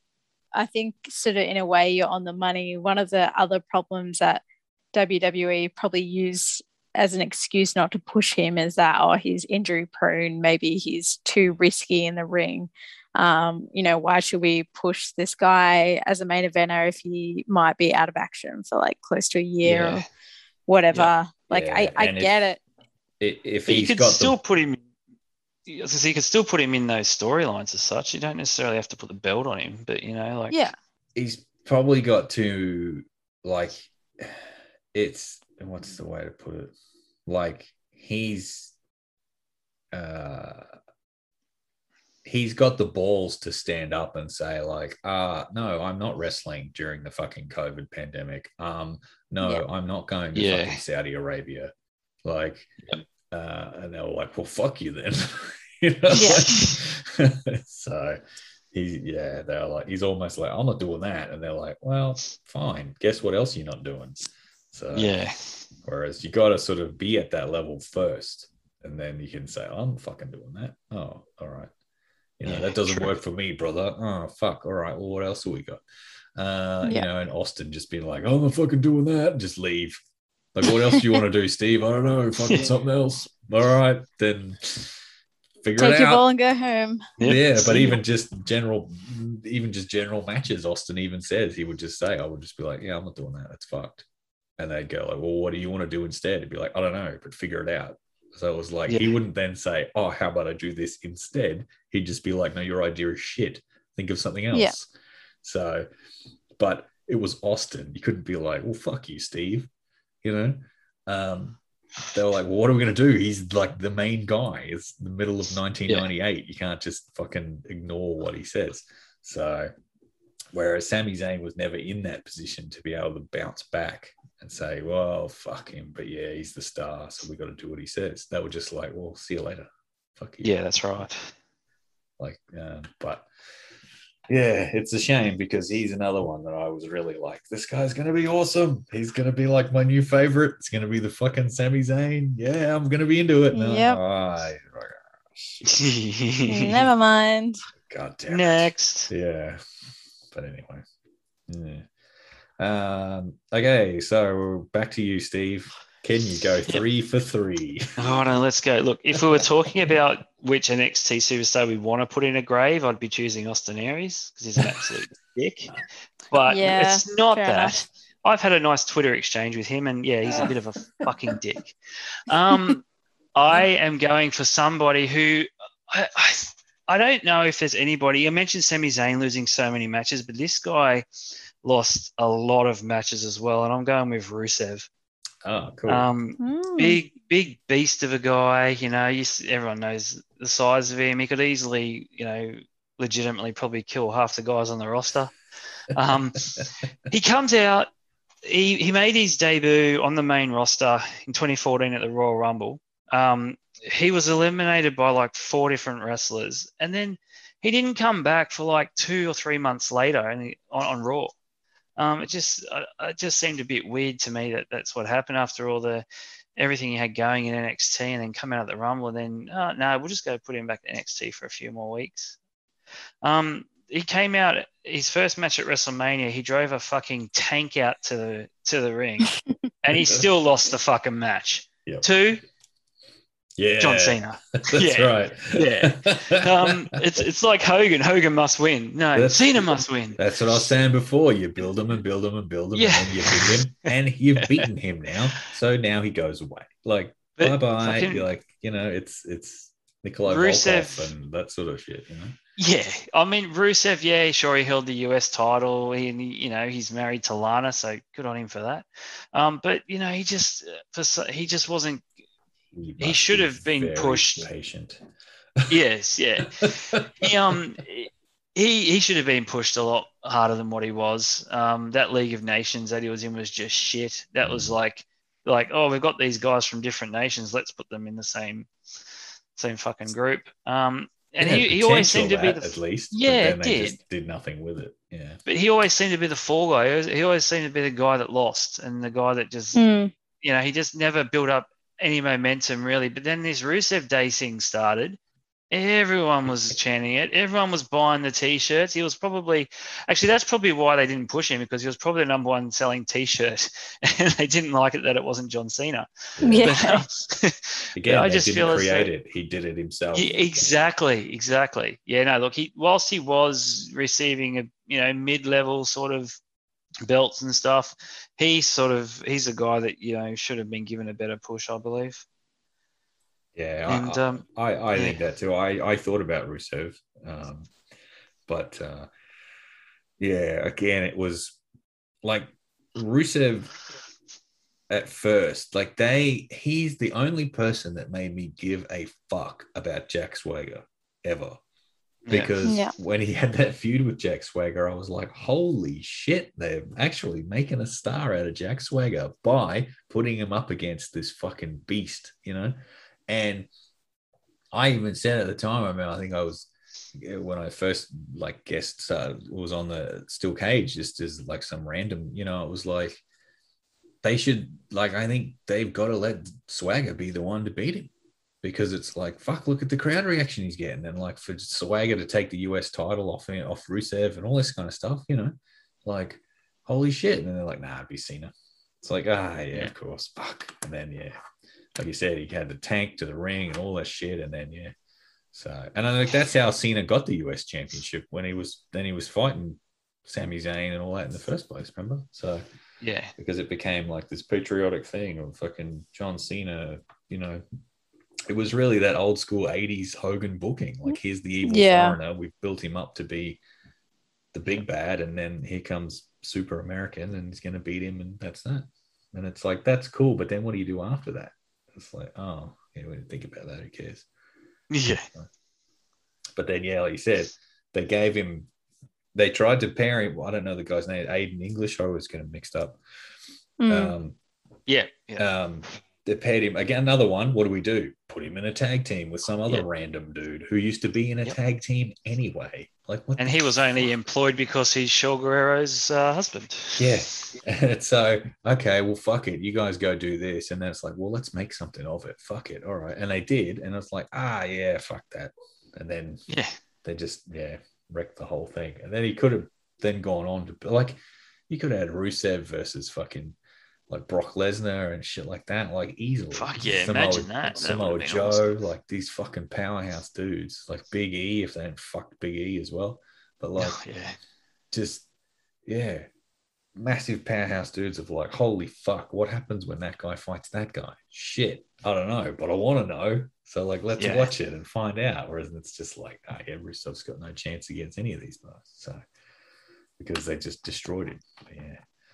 B: I think sort of in a way you're on the money. One of the other problems that W W E probably use as an excuse not to push him is that, oh, he's injury prone. Maybe he's too risky in the ring. Um, you know, why should we push this guy as a main eventer if he might be out of action for like close to a year
A: Yeah.
B: or whatever? Like,
C: Yeah,
B: I, I
C: and if-
B: get it.
C: I- if
A: But you
C: he's
A: could
C: got
A: still
C: the,
A: put him. So you could still put him in those storylines as such. You don't necessarily have to put the belt on him, but you know, like
B: Yeah.
C: he's probably got to like, it's what's the way to put it? Like he's uh he's got the balls to stand up and say like, uh no, I'm not wrestling during the fucking COVID pandemic. Um, no,
B: Yeah.
C: I'm not going to
A: Yeah.
C: fucking Saudi Arabia. Like,
A: Yep.
C: uh, and they were like, well, fuck you then. You know?
B: Yeah.
C: Like, so he, yeah, they're like, he's almost like, I'm not doing that. And they're like, well, fine. Guess what else you're not doing? So,
A: yeah,
C: whereas you got to sort of be at that level first. And then you can say, I'm fucking doing that. Oh, all right. You know,
A: Yeah,
C: that doesn't
A: true.
C: work for me, brother. Oh, fuck. All right. Well, what else have we got? Uh,
B: Yeah.
C: You know, and Austin just being like, oh, I'm not fucking doing that. And just leave. Like, what else do you want to do, Steve? I don't know. Fucking something else. All right. Then figure
B: Take
C: it
B: your
C: out.
B: ball and go home.
A: Yep.
C: Yeah, but
A: See
C: even
A: ya.
C: just general, even just general matches, Austin even says he would just say, I would just be like, yeah, I'm not doing that. That's fucked. And they'd go like, well, what do you want to do instead? He'd be like, I don't know, but figure it out. So it was like,
A: Yeah.
C: he wouldn't then say, oh, how about I do this instead? He'd just be like, no, your idea is shit. Think of something else.
B: Yeah.
C: So, but it was Austin. You couldn't be like, well, fuck you, Steve. You know? Um, they were like, well, what are we going to do? He's like the main guy. It's the middle of nineteen ninety-eight. Yeah. You can't just fucking ignore what he says. So, whereas Sami Zayn was never in that position to be able to bounce back and say, well, fuck him. But yeah, he's the star. So we got to do what he says. They were just like, well, see you later. Fuck you.
A: Yeah, that's right.
C: Like, um, but yeah, it's a shame because he's another one that I was really like, this guy's going to be awesome. He's going to be like my new favorite. It's going to be the fucking Sami Zayn. Yeah, I'm going to be into it. No,
B: Yep.
C: oh,
B: Never mind.
C: God damn it.
A: Next.
C: Yeah. But anyway. Yeah. Um, okay, so back to you, Steve. Can you go three yep. for three?
A: Oh, no, let's go. Look, if we were talking about which N X T superstar we want to put in a grave, I'd be choosing Austin Aries because he's an absolute dick. But
B: yeah,
A: it's not that.
B: Enough.
A: I've had a nice Twitter exchange with him, and yeah, he's a bit of a fucking dick. Um, I am going for somebody who I, I, I don't know if there's anybody. I mentioned Sami Zayn losing so many matches, but this guy lost a lot of matches as well, and I'm going with Rusev.
C: Oh, cool.
A: Um,
B: mm.
A: Big, big beast of a guy. You know, you, everyone knows the size of him. He could easily, you know, legitimately probably kill half the guys on the roster. Um, he comes out. He he made his debut on the main roster in twenty fourteen at the Royal Rumble. Um, he was eliminated by like four different wrestlers, and then he didn't come back for like two or three months later, and he, on, on Raw. Um, it just uh, it just seemed a bit weird to me that that's what happened after all the everything he had going in N X T, and then come out at the Rumble, and then oh, no, we'll just go put him back to N X T for a few more weeks. Um, he came out his first match at WrestleMania. He drove a fucking tank out to the to the ring, and he still lost the fucking match.
C: Yep.
A: To
C: yeah,
A: John Cena.
C: That's
A: yeah.
C: right.
A: Yeah. Um, it's it's like Hogan. Hogan must win. No,
C: that's,
A: Cena must win.
C: That's what I was saying before. You build him and build him and build him,
A: yeah.
C: and then you beat him, and you've beaten him now. So now he goes away. Like bye bye. You're like, you know, it's it's Nikolai
A: Rusev
C: Volkov and that sort of shit. You know.
A: Yeah, I mean Rusev. Yeah, sure, he held the U S title. He, you know, he's married to Lana, so good on him for that. Um, but you know, he just for he just wasn't.
C: He,
A: he should have been pushed.
C: Patient.
A: Yes, yeah. he um he he should have been pushed a lot harder than what he was. Um, that League of Nations that he was in was just shit. That mm. was like like oh, we've got these guys from different nations. Let's put them in the same same fucking group. Um. And he, he always seemed to be the
C: at least,
A: yeah,
C: but then they
A: did
C: just did nothing with it. Yeah,
A: but he always seemed to be the fall guy. He always, he always seemed to be the guy that lost and the guy that just
B: mm.
A: you know he just never built up any momentum really. But then this Rusev Day thing started. Everyone was chanting it. Everyone was buying the T-shirts. He was probably, actually, that's probably why they didn't push him because he was probably the number one selling T-shirt, and they didn't like it that it wasn't John Cena.
B: Yeah.
A: But, um,
C: Again,
A: I
C: they
A: just
C: didn't
A: feel
C: create
A: that,
C: it. He did it himself.
A: He, exactly, exactly. Yeah, no, look, he whilst he was receiving a you know mid-level sort of belts and stuff, he sort of he's a guy that you know should have been given a better push, I believe.
C: Yeah,
A: and
C: I,
A: um,
C: I, I
A: yeah.
C: think that too. I, I thought about Rusev, um, but uh, yeah, again, it was like Rusev at first. Like they, he's the only person that made me give a fuck about Jack Swagger ever. Because
B: yeah.
C: when he had that feud with Jack Swagger, I was like, holy shit, they're actually making a star out of Jack Swagger by putting him up against this fucking beast, you know? And I even said at the time, I mean, I think I was, when I first like guest uh, was on the Steel Cage, just as like some random, you know, it was like, they should, like, I think they've got to let Swagger be the one to beat him. because it's like, fuck, look at the crowd reaction he's getting. And like for Swagger to take the U S title off off Rusev and all this kind of stuff, you know, like, holy shit. And then they're like, nah, it'd be Cena. It's like, ah, yeah, yeah, of course. Fuck. And then, yeah, like you said, he had the tank to the ring and all that shit. And then, yeah. So, and I think that's how Cena got the U S championship when he was, then he was fighting Sami Zayn and all that in the first place, remember? So,
A: yeah,
C: because it became like this patriotic thing of fucking John Cena, you know, it was really that old school eighties Hogan booking. Like, here's the evil
B: Yeah.
C: foreigner. We've built him up to be the big bad. And then here comes Super American and he's going to beat him. And that's that. And it's like, that's cool. But then what do you do after that? It's like, oh, yeah, we didn't think about that. Who cares?
A: Yeah.
C: But then, yeah, like you said, they gave him, they tried to pair him. Well, I don't know the guy's name, Aiden English. I always get him mixed up.
B: Mm.
C: Um,
A: Yeah. yeah.
C: um, they paired him again. Another one. What do we do? Put him in a tag team with some other
A: Yep.
C: random dude who used to be in a
A: Yep.
C: tag team anyway. Like, what?
A: And
C: the
A: he was
C: fuck?
A: only employed because he's Shaw Guerrero's uh, husband.
C: Yeah. And it's so, okay, well, fuck it. You guys go do this. And then it's like, well, let's make something of it. Fuck it. All right. And they did. And it's like, ah, yeah, fuck that. And then
A: Yeah.
C: they just, yeah, wrecked the whole thing. And then he could have then gone on to, like, you could have had Rusev versus fucking, like, Brock Lesnar and shit like that, like, easily.
A: Fuck yeah,
C: Samoa,
A: imagine that. That
C: Samoa
A: would've been
C: Joe,
A: awesome.
C: like, these fucking powerhouse dudes, like Big E, if they hadn't fucked Big E as well. But, like,
A: Oh, yeah.
C: just, yeah, massive powerhouse dudes of like, holy fuck, what happens when that guy fights that guy? Shit, I don't know, but I want to know. So, like, let's
A: Yeah.
C: watch it and find out. Whereas it's just like, oh, yeah, Rusev's got no chance against any of these guys. So, because they just destroyed him. But, yeah.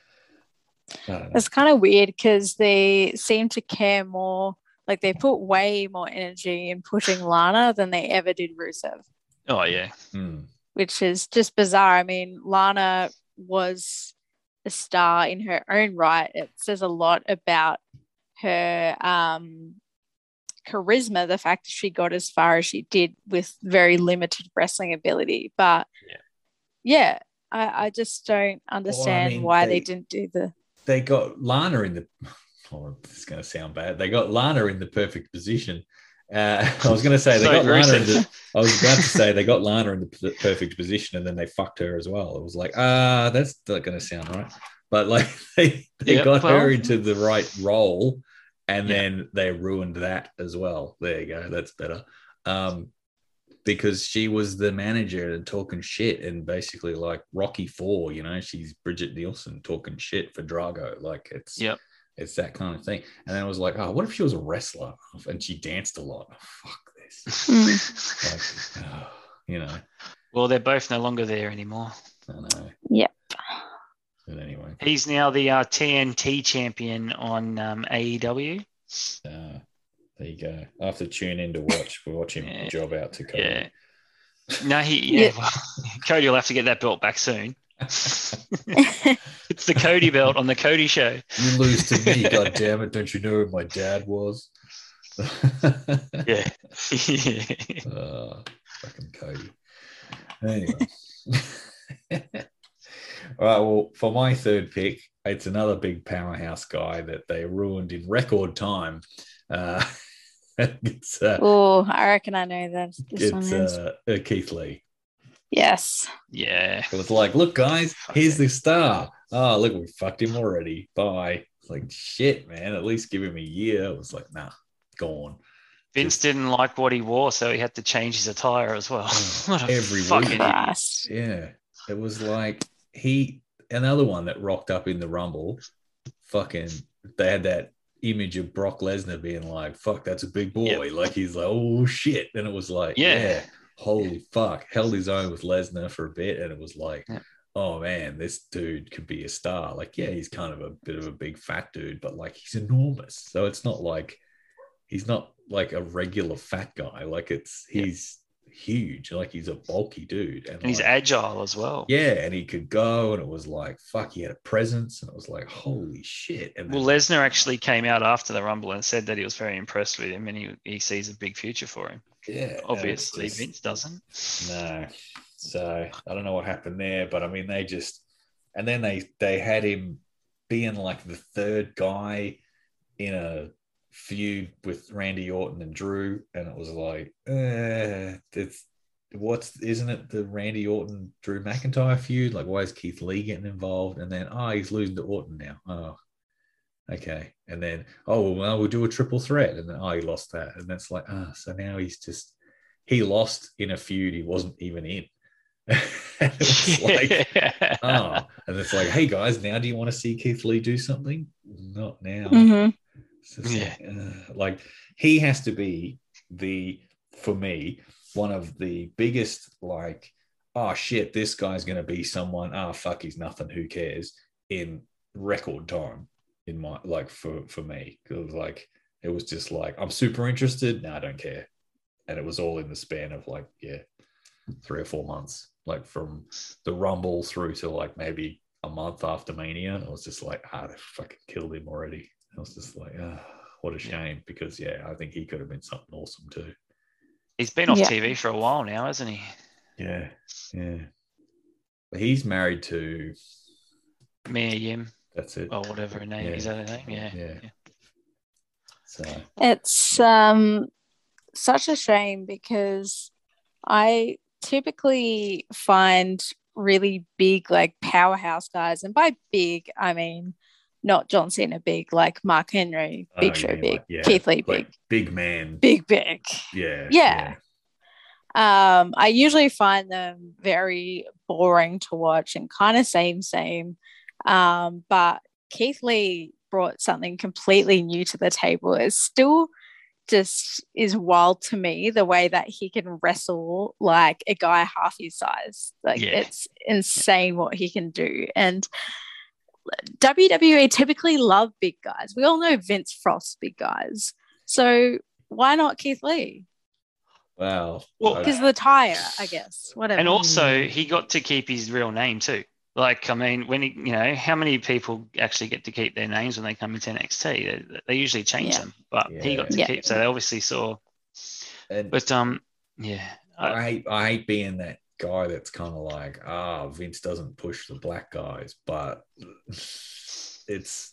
C: I don't know.
B: It's kind of weird because they seem to care more, like they put way more energy in pushing Lana than they ever did Rusev,
A: Oh, yeah.
C: Hmm.
B: which is just bizarre. I mean, Lana was a star in her own right. It says a lot about her um, charisma, the fact that she got as far as she did with very limited wrestling ability. But
A: Yeah.
B: yeah, I, I just don't understand
C: mean,
B: why
C: they-
B: they didn't do the.
C: They got Lana in the, oh, this is going to sound bad. They got Lana in the perfect position. Uh, I was going to say they
A: So
C: got Lana in
A: Rusev.
C: the, I was about to say they got Lana in the p- perfect position and then they fucked her as well. It was like, ah, that's not going to sound right. But like they, they
A: Yeah,
C: got her
A: well-
C: into the right role and
A: Yeah.
C: then they ruined that as well. There you go. That's better. Um, because she was the manager and talking shit and basically like Rocky Four, you know, she's Bridget Nielsen talking shit for Drago. Like it's,
A: Yep.
C: it's that kind of thing. And then I was like, oh, what if she was a wrestler and she danced a lot? Oh, fuck this.
B: Mm.
C: Like, oh, you know,
A: Well, they're both no longer there anymore.
C: I know.
B: Yep.
C: But anyway,
A: He's now the uh, T N T champion on um, A E W.
C: uh, there you go. I have to tune in to watch. We'll watch him
A: Yeah.
C: job out to Cody.
A: Yeah. No, he. Yeah.
B: Yeah.
A: Well, Cody will have to get that belt back soon. It's the Cody belt on the Cody show.
C: You lose to me, god damn it. Don't you know who my dad was?
A: Yeah.
C: Uh, fucking Cody. Anyway. All right. Well, for my third pick, it's another big powerhouse guy that they ruined in record time. Uh, it's uh,
B: Oh, I reckon I know that this one
C: it's
B: is.
C: uh, uh, Keith Lee.
B: Yes.
A: Yeah.
C: It was like, look, guys, here's the star. Oh, look, we fucked him already. Bye. It's like, shit, man. At least give him a year. It was like, nah, gone.
A: Vince didn't like what he wore, so he had to change his attire as well. What a
C: Every week.
A: fucking idiot.
B: Christ.
C: Yeah. It was like he, another one that rocked up in the Rumble. Fucking, they had that image of Brock Lesnar being like, fuck, that's a big boy.
A: Yep.
C: Like, he's like, oh, shit. And it was like, yeah,
A: Yeah.
C: holy fuck. Held his own with Lesnar for a bit. And it was like,
A: Yeah.
C: oh, man, this dude could be a star. Like, yeah, he's kind of a bit of a big fat dude, but like, he's enormous. So it's not like, he's not like a regular fat guy. Like, it's, he's huge. Like, he's a bulky dude. And,
A: And he's
C: like,
A: agile as well.
C: yeah, and he could go, and it was like, fuck, he had a presence, and it was like, holy shit. And
A: Well,
C: then,
A: Lesnar actually came out after the Rumble and said that he was very impressed with him and he, he sees a big future for him.
C: yeah, and it's
A: Obviously,
C: just-
A: Vince doesn't.
C: No. So I don't know what happened there, but I mean, they just, and then they they had him being like the third guy in a feud with Randy Orton and Drew, and it was like, eh, it's what's isn't it the Randy Orton Drew McIntyre feud? Like, why is Keith Lee getting involved? And then, oh, he's losing to Orton now. Oh, okay. And then, oh well, we'll do a triple threat, and then oh, he lost that, and that's like, ah, oh, so now he's just he lost in a feud he wasn't even in. And it was like,
A: Yeah.
C: oh, and it's like, hey guys, now do you want to see Keith Lee do something? Not now.
B: Mhm.
C: So it's
A: Yeah.
C: like, uh, like he has to be the, for me, one of the biggest, like, oh shit, this guy's going to be someone, oh fuck, he's nothing, who cares, in record time, in my, like, for, for me. It was like, it was just like, I'm super interested. No, I don't care. And it was all in the span of like, yeah, three or four months, like from the Rumble through to like maybe a month after Mania. And it was just like, ah, they fucking killed him already. I was just like, oh, what a shame, because yeah, I think he could have been something awesome too.
A: He's been off
B: Yeah.
A: T V for a while now, hasn't he?
C: Yeah, yeah. But he's married to.
A: Mia Yim,
C: That's it.
A: or whatever her name
C: Yeah.
A: is. That her name? Yeah.
C: Yeah.
A: yeah.
C: So
B: It's um such a shame because I typically find really big, like powerhouse guys, and by big I mean not John Cena big, like Mark Henry, Big
C: oh,
B: Show
C: you mean
B: big,
C: like, yeah,
B: Keith Lee
C: like
B: big,
C: big man.
B: big big.
C: Yeah.
B: Yeah. Um, I usually find them very boring to watch and kind of same same. Um, but Keith Lee brought something completely new to the table. It's still just is wild to me the way that he can wrestle like a guy half his size. Like
A: Yeah.
B: it's insane what he can do. And W W E typically love big guys. We all know Vince Frost's big guys. So why not Keith Lee?
C: Wow.
A: Well,
C: I-
B: Because the tire, I guess. Whatever.
A: And also, he got to keep his real name too. Like, I mean, when he, you know, how many people actually get to keep their names when they come into N X T? They, they usually change
B: Yeah.
A: them, but he got to
B: Yeah.
A: keep. So they obviously saw.
C: and
A: But um, yeah, I,
C: I hate I hate being that guy that's kind of like, ah, Vince doesn't push the black guys, but it's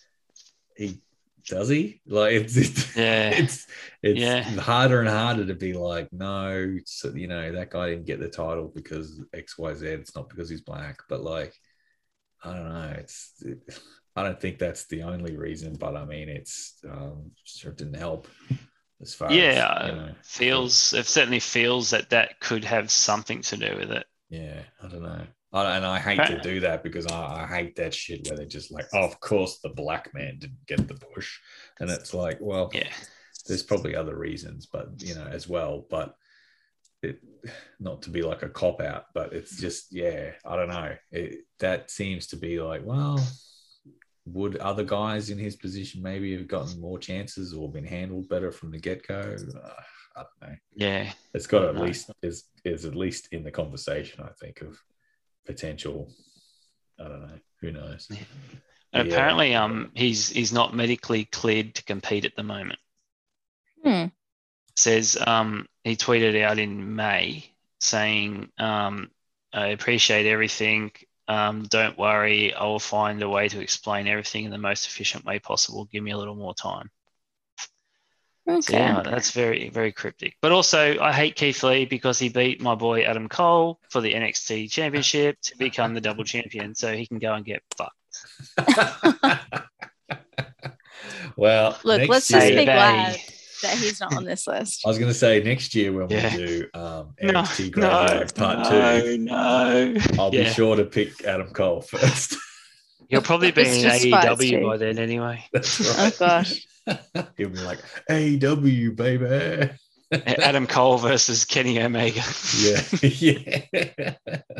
C: he does he like it's it's
A: Yeah.
C: it's, it's
A: Yeah.
C: harder and harder to be like, no, so you know that guy didn't get the title because X Y Z. It's not because he's black, but like I don't know. It's it, I don't think that's the only reason, but I mean it's um, sure didn't help. As far
A: yeah,
C: as, you know,
A: feels it certainly feels that that could have something to do with it.
C: yeah, I don't know. I, and I hate to do that because I, I hate that shit where they're just like, oh, of course the black man didn't get the push. And it's like, well,
A: Yeah,
C: there's probably other reasons, but, you know, as well. But it, not to be like a cop out, but it's just, yeah, I don't know. It, that seems to be like, well, would other guys in his position maybe have gotten more chances or been handled better from the get-go? Uh, I don't know.
A: yeah.
C: It's got at
A: No.
C: least is is at least in the conversation, I think, of potential. I don't know. Who knows?
A: And
C: Yeah.
A: apparently, um, he's he's not medically cleared to compete at the moment.
B: Hmm.
A: Says um, he tweeted out in May saying, um, "I appreciate everything. Um, don't worry, I will find a way to explain everything in the most efficient way possible. Give me a little more time."
B: Okay.
A: So yeah, that's very, very cryptic. But also, I hate Keith Lee because he beat my boy Adam Cole for the N X T Championship to become the double champion. So he can go and get fucked.
C: Well,
B: Look,
C: next
B: let's
C: year,
B: just be
A: Baby.
B: glad that he's not on this list.
C: I was going to say next year when
A: Yeah.
C: we do um,
A: No,
C: N X T Graveyard
A: no,
C: Part
A: no,
C: Two,
A: no.
C: I'll be
A: Yeah.
C: sure to pick Adam Cole first.
A: He'll probably be
B: It's
A: in
B: just
A: A E W
B: spicy.
A: by then anyway.
C: That's
B: Oh
C: right.
B: gosh.
C: He'll be like A E W, baby.
A: Adam Cole versus Kenny Omega.
C: Yeah, yeah.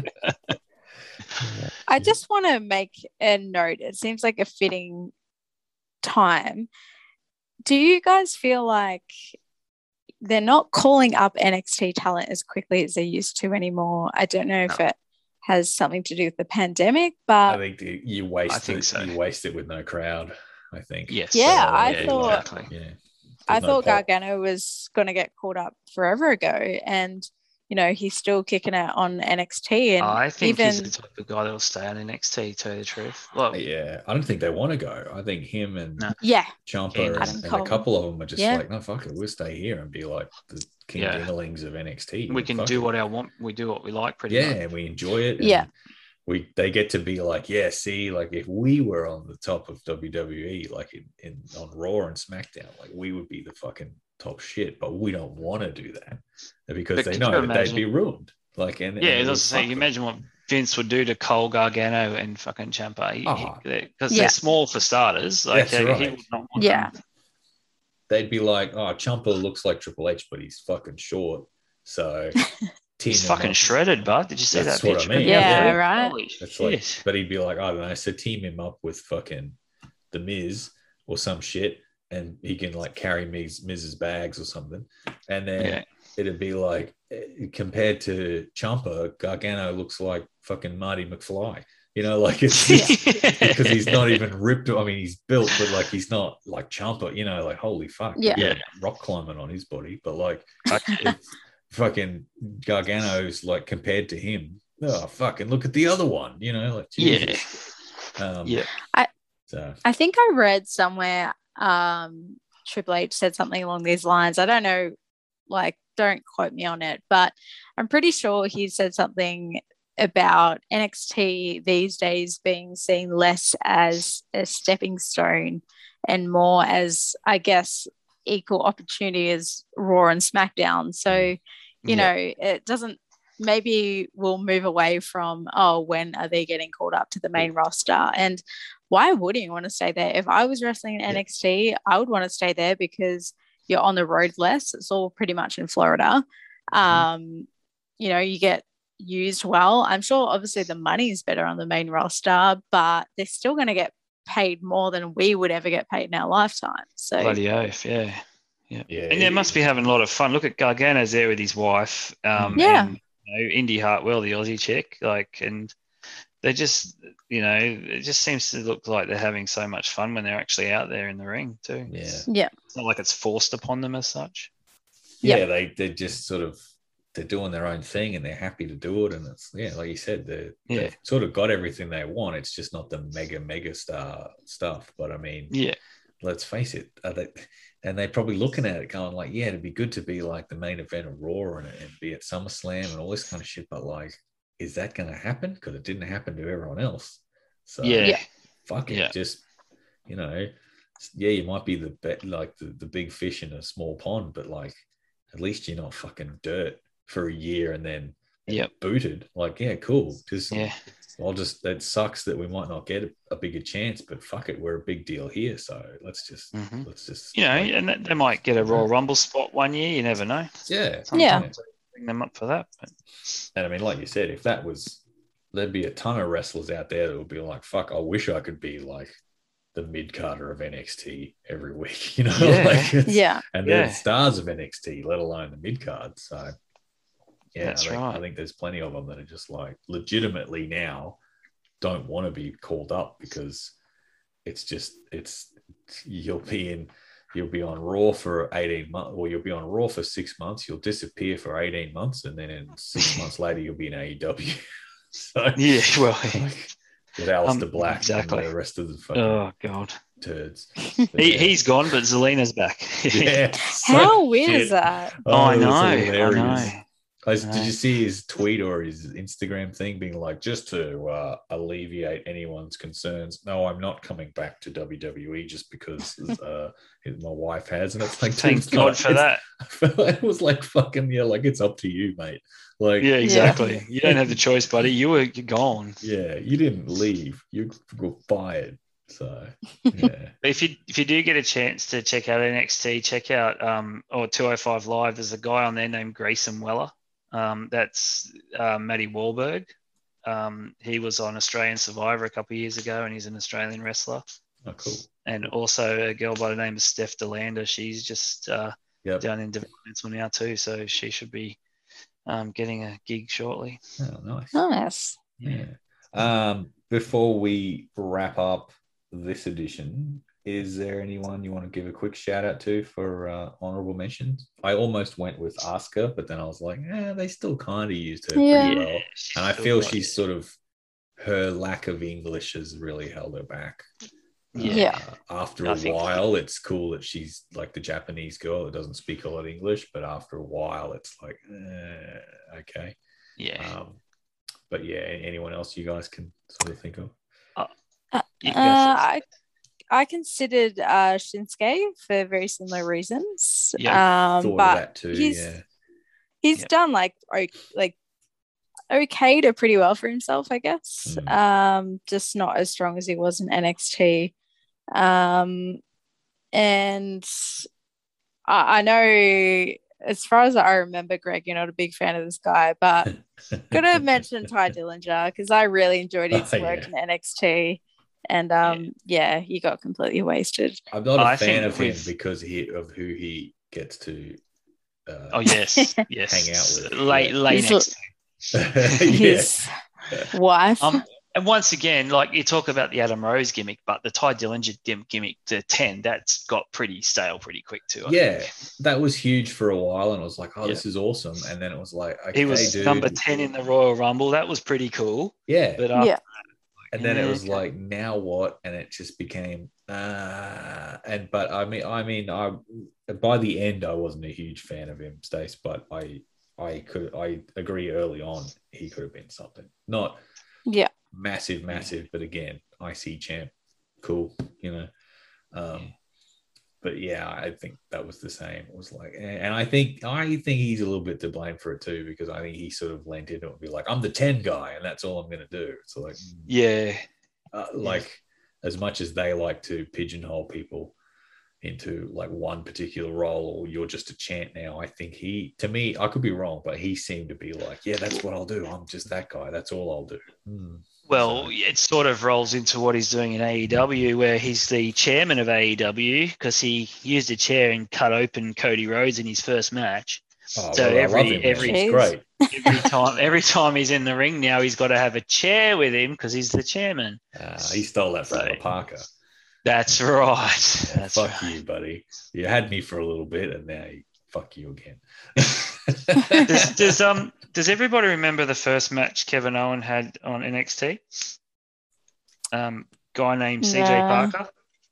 B: I just want to make a note. It seems like a fitting time. Do you guys feel like they're not calling up N X T talent as quickly as they used to anymore? I don't know if
A: No.
B: it has something to do with the pandemic,
C: I
B: but
C: think the, you waste
A: I think
C: it.
A: so.
C: You waste it with no crowd. I think.
A: Yes.
B: Yeah,
C: So,
B: I
C: it'd be
B: thought-
A: exactly.
C: yeah.
B: I
C: There's no
B: thought
C: pop.
B: Gargano was going to get called up forever ago. And you know, he's still kicking it on N X T. And
A: I think
B: even,
A: he's the type of guy that will stay on N X T, to tell you the truth. Well,
C: yeah, I don't think they want to go. I think him and
A: No.
B: yeah,
C: Ciampa and,
B: Adam
C: and a
B: Cole.
C: couple of them are just
B: Yeah.
C: like, no, fuck it, we'll stay here and be like the King
A: Yeah.
C: Dinnerlings of N X T.
A: we can
C: Fuck
A: do
C: it.
A: what I want. We do what we like, pretty
C: Yeah,
A: much.
C: and we enjoy it. And
B: Yeah.
C: we they get to be like, yeah, see, like if we were on the top of W W E, like in, in on Raw and SmackDown, like we would be the fucking top shit, but we don't want to do that because
A: But
C: they
A: could
C: know
A: you
C: that
A: imagine-
C: they'd be ruined. Like, and
A: Yeah,
C: and it
A: as I
C: would
A: was saying,
C: fuck
A: you
C: them.
A: imagine what Vince would do to Cole, Gargano, and fucking Ciampa.
C: Oh.
A: Because
B: Yeah.
A: they're small for starters. Like,
C: That's
A: he
C: right.
A: would not want
B: Yeah.
A: them.
C: They'd be like, oh, Ciampa looks like Triple H, but he's fucking short. So team
A: He's
C: him
A: fucking
C: up.
A: shredded, bud. Did you see
C: That's
A: that
C: what I
A: picture?
C: mean.
B: Yeah,
C: Yeah.
B: right.
A: Holy
C: It's
A: shit.
C: like, but he'd be like, I don't know, so team him up with fucking the Miz or some shit, and he can like carry Miz Miz's bags or something, and then
A: Yeah.
C: it'd be like eh, compared to Ciampa, Gargano looks like fucking Marty McFly. You know, like it's just, because he's not even ripped. I mean, he's built, but like he's not like Ciampa. You know, like holy fuck,
B: Yeah.
C: he got rock climbing on his body, but like
A: Okay.
C: it's fucking Gargano's like compared to him. Oh, fucking look at the other one. You know, like
A: Yeah.
C: Jesus. Um,
A: Yeah.
C: So
B: I think I read somewhere um, Triple H said something along these lines. I don't know, like, don't quote me on it, but I'm pretty sure he said something about N X T these days being seen less as a stepping stone and more as, I guess, equal opportunity as Raw and SmackDown. So, you
A: Yeah.
B: know, it doesn't, maybe we'll move away from, oh, when are they getting called up to the main roster? And why wouldn't you want to stay there? If I was wrestling in N X T, I would want to stay there because you're on the road less. It's all pretty much in Florida. Um, you know, you get used well. I'm sure obviously the money is better on the main roster, but they're still going to get paid more than we would ever get paid in our lifetime. So
A: Bloody oath, yeah. Yeah.
C: Yeah,
A: And they must be having a lot of fun. Look at Gargano's there with his wife. Um,
B: Yeah.
A: And, you know, Indy Hartwell, the Aussie chick, like, and they just, you know, it just seems to look like they're having so much fun when they're actually out there in the ring too.
C: yeah,
B: yeah,
A: It's not like it's forced upon them as such.
C: yeah,
B: Yeah.
C: they they just sort of they're doing their own thing and they're happy to do it, and it's yeah, like you said, they
A: Yeah.
C: they've sort of got everything they want. It's just not the mega mega star stuff. But I mean,
A: Yeah.
C: let's face it, are they, and they're probably looking at it going like, yeah, it'd be good to be like the main event of Raw and, and be at SummerSlam and all this kind of shit. But like, is that going to happen? Because it didn't happen to everyone else. So
A: Yeah.
B: Yeah.
C: fuck it,
A: Yeah.
C: just you know, yeah, you might be the be- like the, the big fish in a small pond, but like at least you're not fucking dirt for a year and then
A: Yep.
C: booted. Like, yeah, cool. Just
A: Yeah.
C: I'll just that sucks that we might not get a, a bigger chance, but fuck it, we're a big deal here. So let's just
A: Mhm.
C: let's just
A: You know,
C: like,
A: and they- they might get a Royal Rumble spot one year. You never know.
C: yeah.
A: Sometimes they bring them up for that. But
C: And I mean, like you said, if that was there'd be a ton of wrestlers out there that would be like, fuck, I wish I could be like the mid carder of N X T every week, you know,
A: Yeah.
C: like it's,
B: yeah,
C: and they're
A: Yeah.
C: the stars of N X T, let alone the mid card. So yeah,
A: That's
C: I think,
A: right.
C: I think there's plenty of them that are just like legitimately now don't want to be called up because it's just it's you'll be in you'll be on Raw for eighteen months, or you'll be on Raw for six months, you'll disappear for eighteen months, and then in six months later you'll be in A E W. So
A: yeah, well,
C: like, with Alistair
A: Um,
C: Black
A: exactly.
C: and the rest of the fucking
A: oh god,
C: turds. But
A: he,
C: yeah.
A: he's gone, but Zelina's back.
C: yeah.
B: how
C: so
B: weird
C: shit.
B: is that?
A: Oh, I
C: it was
A: know, I
C: hilarious.
A: know.
C: I-
A: I
C: did
A: know.
C: you see his tweet or his Instagram thing being like, just to uh, alleviate anyone's concerns, no, I'm not coming back to W W E just because uh, my wife has. And it's like, dude,
A: Thank
C: it's
A: God
C: not-
A: for
C: it's-
A: that.
C: It was like fucking, yeah, like it's up to you, mate. Like,
A: Yeah, exactly. You don't have the choice, buddy. You were you're gone.
C: yeah, you didn't leave. You were fired. So, yeah.
A: But if you if you do get a chance to check out N X T, check out um or two oh five Live. There's a guy on there named Grayson Weller. Um, that's uh, Matty Wahlberg. Um, he was on Australian Survivor a couple of years ago, and he's an Australian wrestler.
C: Oh, cool.
A: And also a girl by the name of Steph Delander. She's just uh,
C: Yep.
A: down in developmental now too, so she should be um, getting a gig shortly.
C: Oh, nice.
B: Nice.
C: Yeah. Um, before we wrap up this edition, is there anyone you want to give a quick shout out to for uh, honorable mentions? I almost went with Asuka, but then I was like, yeah, they still kind of used her
B: Yeah.
C: pretty well.
A: she's
C: And I
A: still
C: feel
A: got-
C: she's sort of, her lack of English has really held her back.
A: Yeah.
C: Uh, after
A: I
C: a
A: think-
C: while, it's cool that she's like the Japanese girl that doesn't speak a lot of English, but after a while, it's like, eh, okay.
A: Yeah.
C: Um, but yeah, anyone else you guys can sort of think of?
A: You
B: Uh,
A: can go first.
B: I I considered uh, Shinsuke for very similar reasons.
A: Yeah,
B: um,
C: Thought
B: but
C: of that too.
B: he's
C: Yeah.
B: he's
A: Yep.
B: done like o- like okay to pretty well for himself, I guess.
C: Mm.
B: Um, just not as strong as he was in N X T. Um, and I, I know, as far as I remember, Greg, you're not a big fan of this guy, but gotta mention Ty Dillinger because I really enjoyed his
C: Oh,
B: work
C: yeah.
B: in N X T. And um, yeah. yeah, he got completely wasted.
C: I'm not a
A: I
C: fan
A: think
C: of him
A: with-
C: because he of who he gets to. Uh,
A: Oh yes, yes.
C: Hang out with,
A: late,
C: yeah.
A: late
B: He's
A: next.
B: His wife.
A: Um, and once again, like you talk about the Adam Rose gimmick, but the Ty Dillinger dim- gimmick, the ten, that's got pretty stale pretty quick too. I
C: yeah,
A: think.
C: that was huge for a while, and I was like, "Oh,
A: Yeah.
C: this is awesome." And then it was like, "Okay,
A: He was
C: dude."
A: number ten in the Royal Rumble. That was pretty cool.
C: Yeah,
A: But after
B: yeah.
C: and then it
A: Yeah,
C: was
A: okay.
C: like, "Now what?" And it just became, uh, and but I mean, I mean, I by the end, I wasn't a huge fan of him, Stace, but I, I could, I agree. Early on, he could have been something, not
B: Yeah.
C: massive, massive, but again, I C champ, cool, you know. Um, but yeah, I think that was the same. It was like, and I think I think he's a little bit to blame for it too, because I think he sort of lent into it and be like, I'm the ten guy, and that's all I'm going to do. So like,
A: Yeah,
C: uh, like as much as they like to pigeonhole people into like one particular role, or you're just a chant now, I think he, to me, I could be wrong, but he seemed to be like, yeah, that's what I'll do. I'm just that guy. That's all I'll do. Hmm.
A: well,
C: So-
A: it sort of rolls into what he's doing in A E W, where he's the chairman of A E W because he used a chair and cut open Cody Rhodes in his first match.
C: Oh,
A: So
C: well, I
A: every-
C: love him.
A: every-
C: He's great.
A: Every time, every time he's in the ring now, he's got to have a chair with him because he's the chairman.
C: Uh, he stole that from
A: So-
C: the Parker.
A: That's right.
C: Yeah,
A: That's
C: fuck
A: right.
C: you, buddy. You had me for a little bit, and now you, fuck you again.
A: Does, does um does everybody remember the first match Kevin Owen had on N X T? Um, guy named C J
B: No.
A: Parker.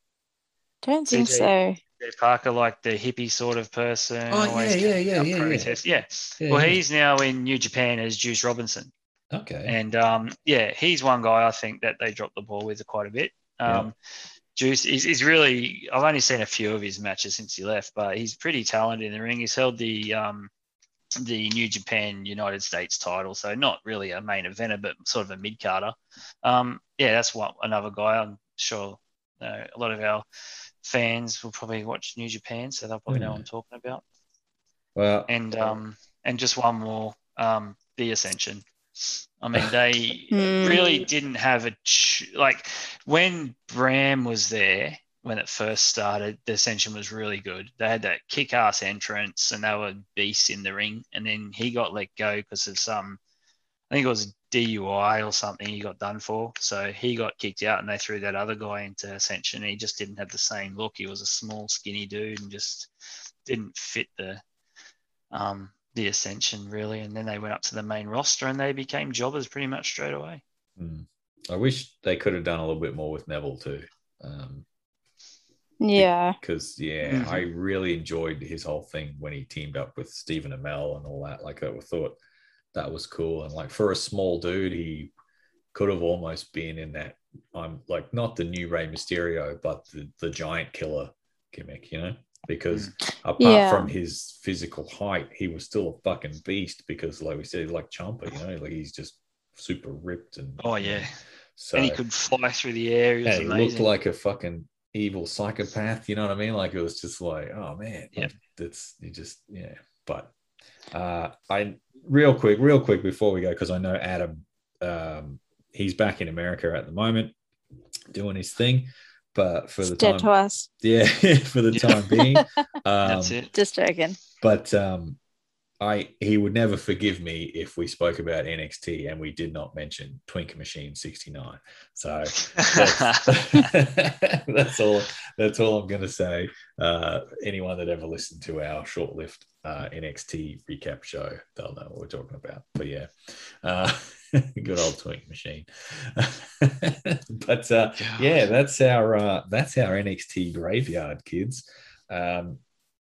B: Don't think
A: C J
B: so.
A: C J Parker, like the hippie sort of person.
C: Oh,
A: always
C: yeah, yeah,
A: coming
C: yeah,
A: out
C: yeah, yeah.
A: protest. Yeah.
C: Yeah,
A: Well,
C: yeah.
A: he's now in New Japan as Juice Robinson,
C: Okay.
A: and um, yeah, he's one guy I think that they dropped the ball with quite a bit. Um,
C: Yeah.
A: Juice is he's really. I've only seen a few of his matches since he left, but he's pretty talented in the ring. He's held the um, the New Japan United States title, so not really a main eventer, but sort of a mid carder. Um, yeah, that's one another guy. I'm sure uh, a lot of our fans will probably watch New Japan, so they'll probably know what I'm talking about.
C: Well,
A: And um, and just one more, um, the Ascension. I mean, they
B: Hmm.
A: really didn't have a ch- like when Bram was there when it first started. The Ascension was really good. They had that kick-ass entrance, and they were beasts in the ring. And then he got let go because of some, I think it was D U I or something he got done for. So he got kicked out, and they threw that other guy into Ascension. He just didn't have the same look. He was a small, skinny dude, and just didn't fit the um, the Ascension really. And then they went up to the main roster, and they became jobbers pretty much straight away.
C: hmm. I wish they could have done a little bit more with Neville too. Um,
B: Yeah.
C: because yeah,
A: Mhm.
C: I really enjoyed his whole thing when he teamed up with Stephen Amell and all that. Like, I thought that was cool, and like for a small dude, he could have almost been in that. I'm like not the new Rey Mysterio, but the, the giant killer gimmick, you know, because apart
B: Yeah.
C: from his physical height, he was still a fucking beast. Because like we said, like Ciampa, you know, like he's just super ripped and
A: Oh yeah,
C: so
A: and he could fly through the air. He was
C: and he
A: amazing.
C: looked like a fucking evil psychopath, you know what I mean? Like it was just like, oh man,
A: Yeah.
C: that's you just yeah. But uh I real quick, real quick before we go, because I know Adam, um, he's back in America at the moment doing his thing, but for
B: It's
C: the
B: dead
C: time,
B: to us.
C: yeah, for the
A: Yeah.
C: time being, um,
A: That's it.
B: Just joking.
C: but um, I he would never forgive me if we spoke about N X T and we did not mention Twink Machine sixty-nine. So that's, that's all. That's all I'm going to say. Uh, anyone that ever listened to our short-lived uh, N X T recap show, they'll know what we're talking about. But yeah, uh, good old Twink Machine. But uh, yeah, that's our uh, that's our N X T graveyard, kids. Um,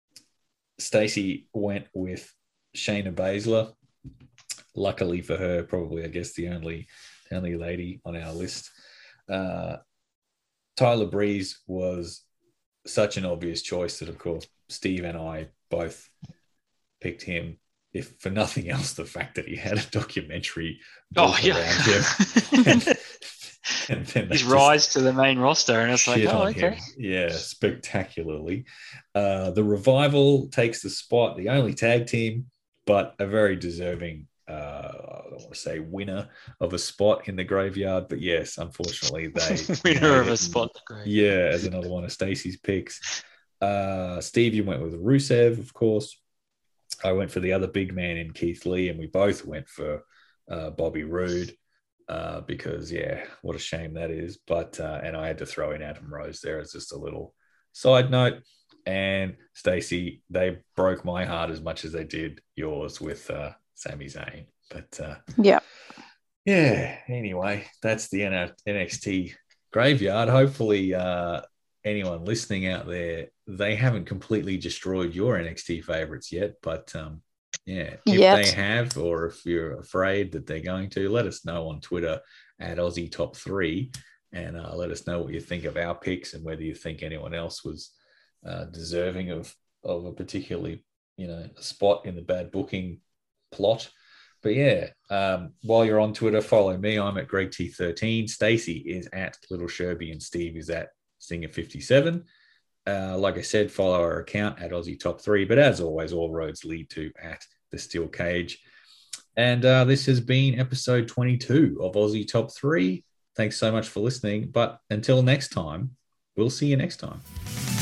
C: Stacey went with Shayna Baszler. Luckily for her, probably, I guess, the only the only lady on our list. Uh, Tyler Breeze was such an obvious choice that, of course, Steve and I both picked him, if for nothing else, the fact that he had a documentary built
A: oh, yeah.
C: around him. and, and then
A: his rise to the main roster, and it's like, oh, okay.
C: Him. Yeah, spectacularly. Uh, the Revival takes the spot, the only tag team, but a very deserving, uh, I don't want to say winner of a spot in the graveyard, but yes, unfortunately, they
A: winner of a spot.
C: Yeah, as another one of Stacey's picks. Uh, Steve, you went with Rusev, of course. I went for the other big man in Keith Lee, and we both went for uh, Bobby Roode. Uh, because yeah, what a shame that is. But uh, and I had to throw in Adam Rose there as just a little side note. And Stacey, they broke my heart as much as they did yours with uh, Sami Zayn. But uh,
B: yeah,
C: yeah. Anyway, that's the N X T graveyard. Hopefully, uh, anyone listening out there, they haven't completely destroyed your N X T favorites yet, but. Um, Yeah, if
B: yep.
C: they have, or if you're afraid that they're going to, let us know on Twitter at Aussie Top Three, and uh, let us know what you think of our picks and whether you think anyone else was uh, deserving of of a particularly, you know, spot in the bad booking plot. But yeah, um, while you're on Twitter, follow me. I'm at Greg T thirteen. Stacey is at Little Sherby, and Steve is at Singer fifty-seven. Uh, like I said, follow our account at Aussie Top Three. But as always, all roads lead to at The Steel Cage. And uh, this has been episode twenty-two of Aussie Top Three. Thanks so much for listening. But until next time, we'll see you next time.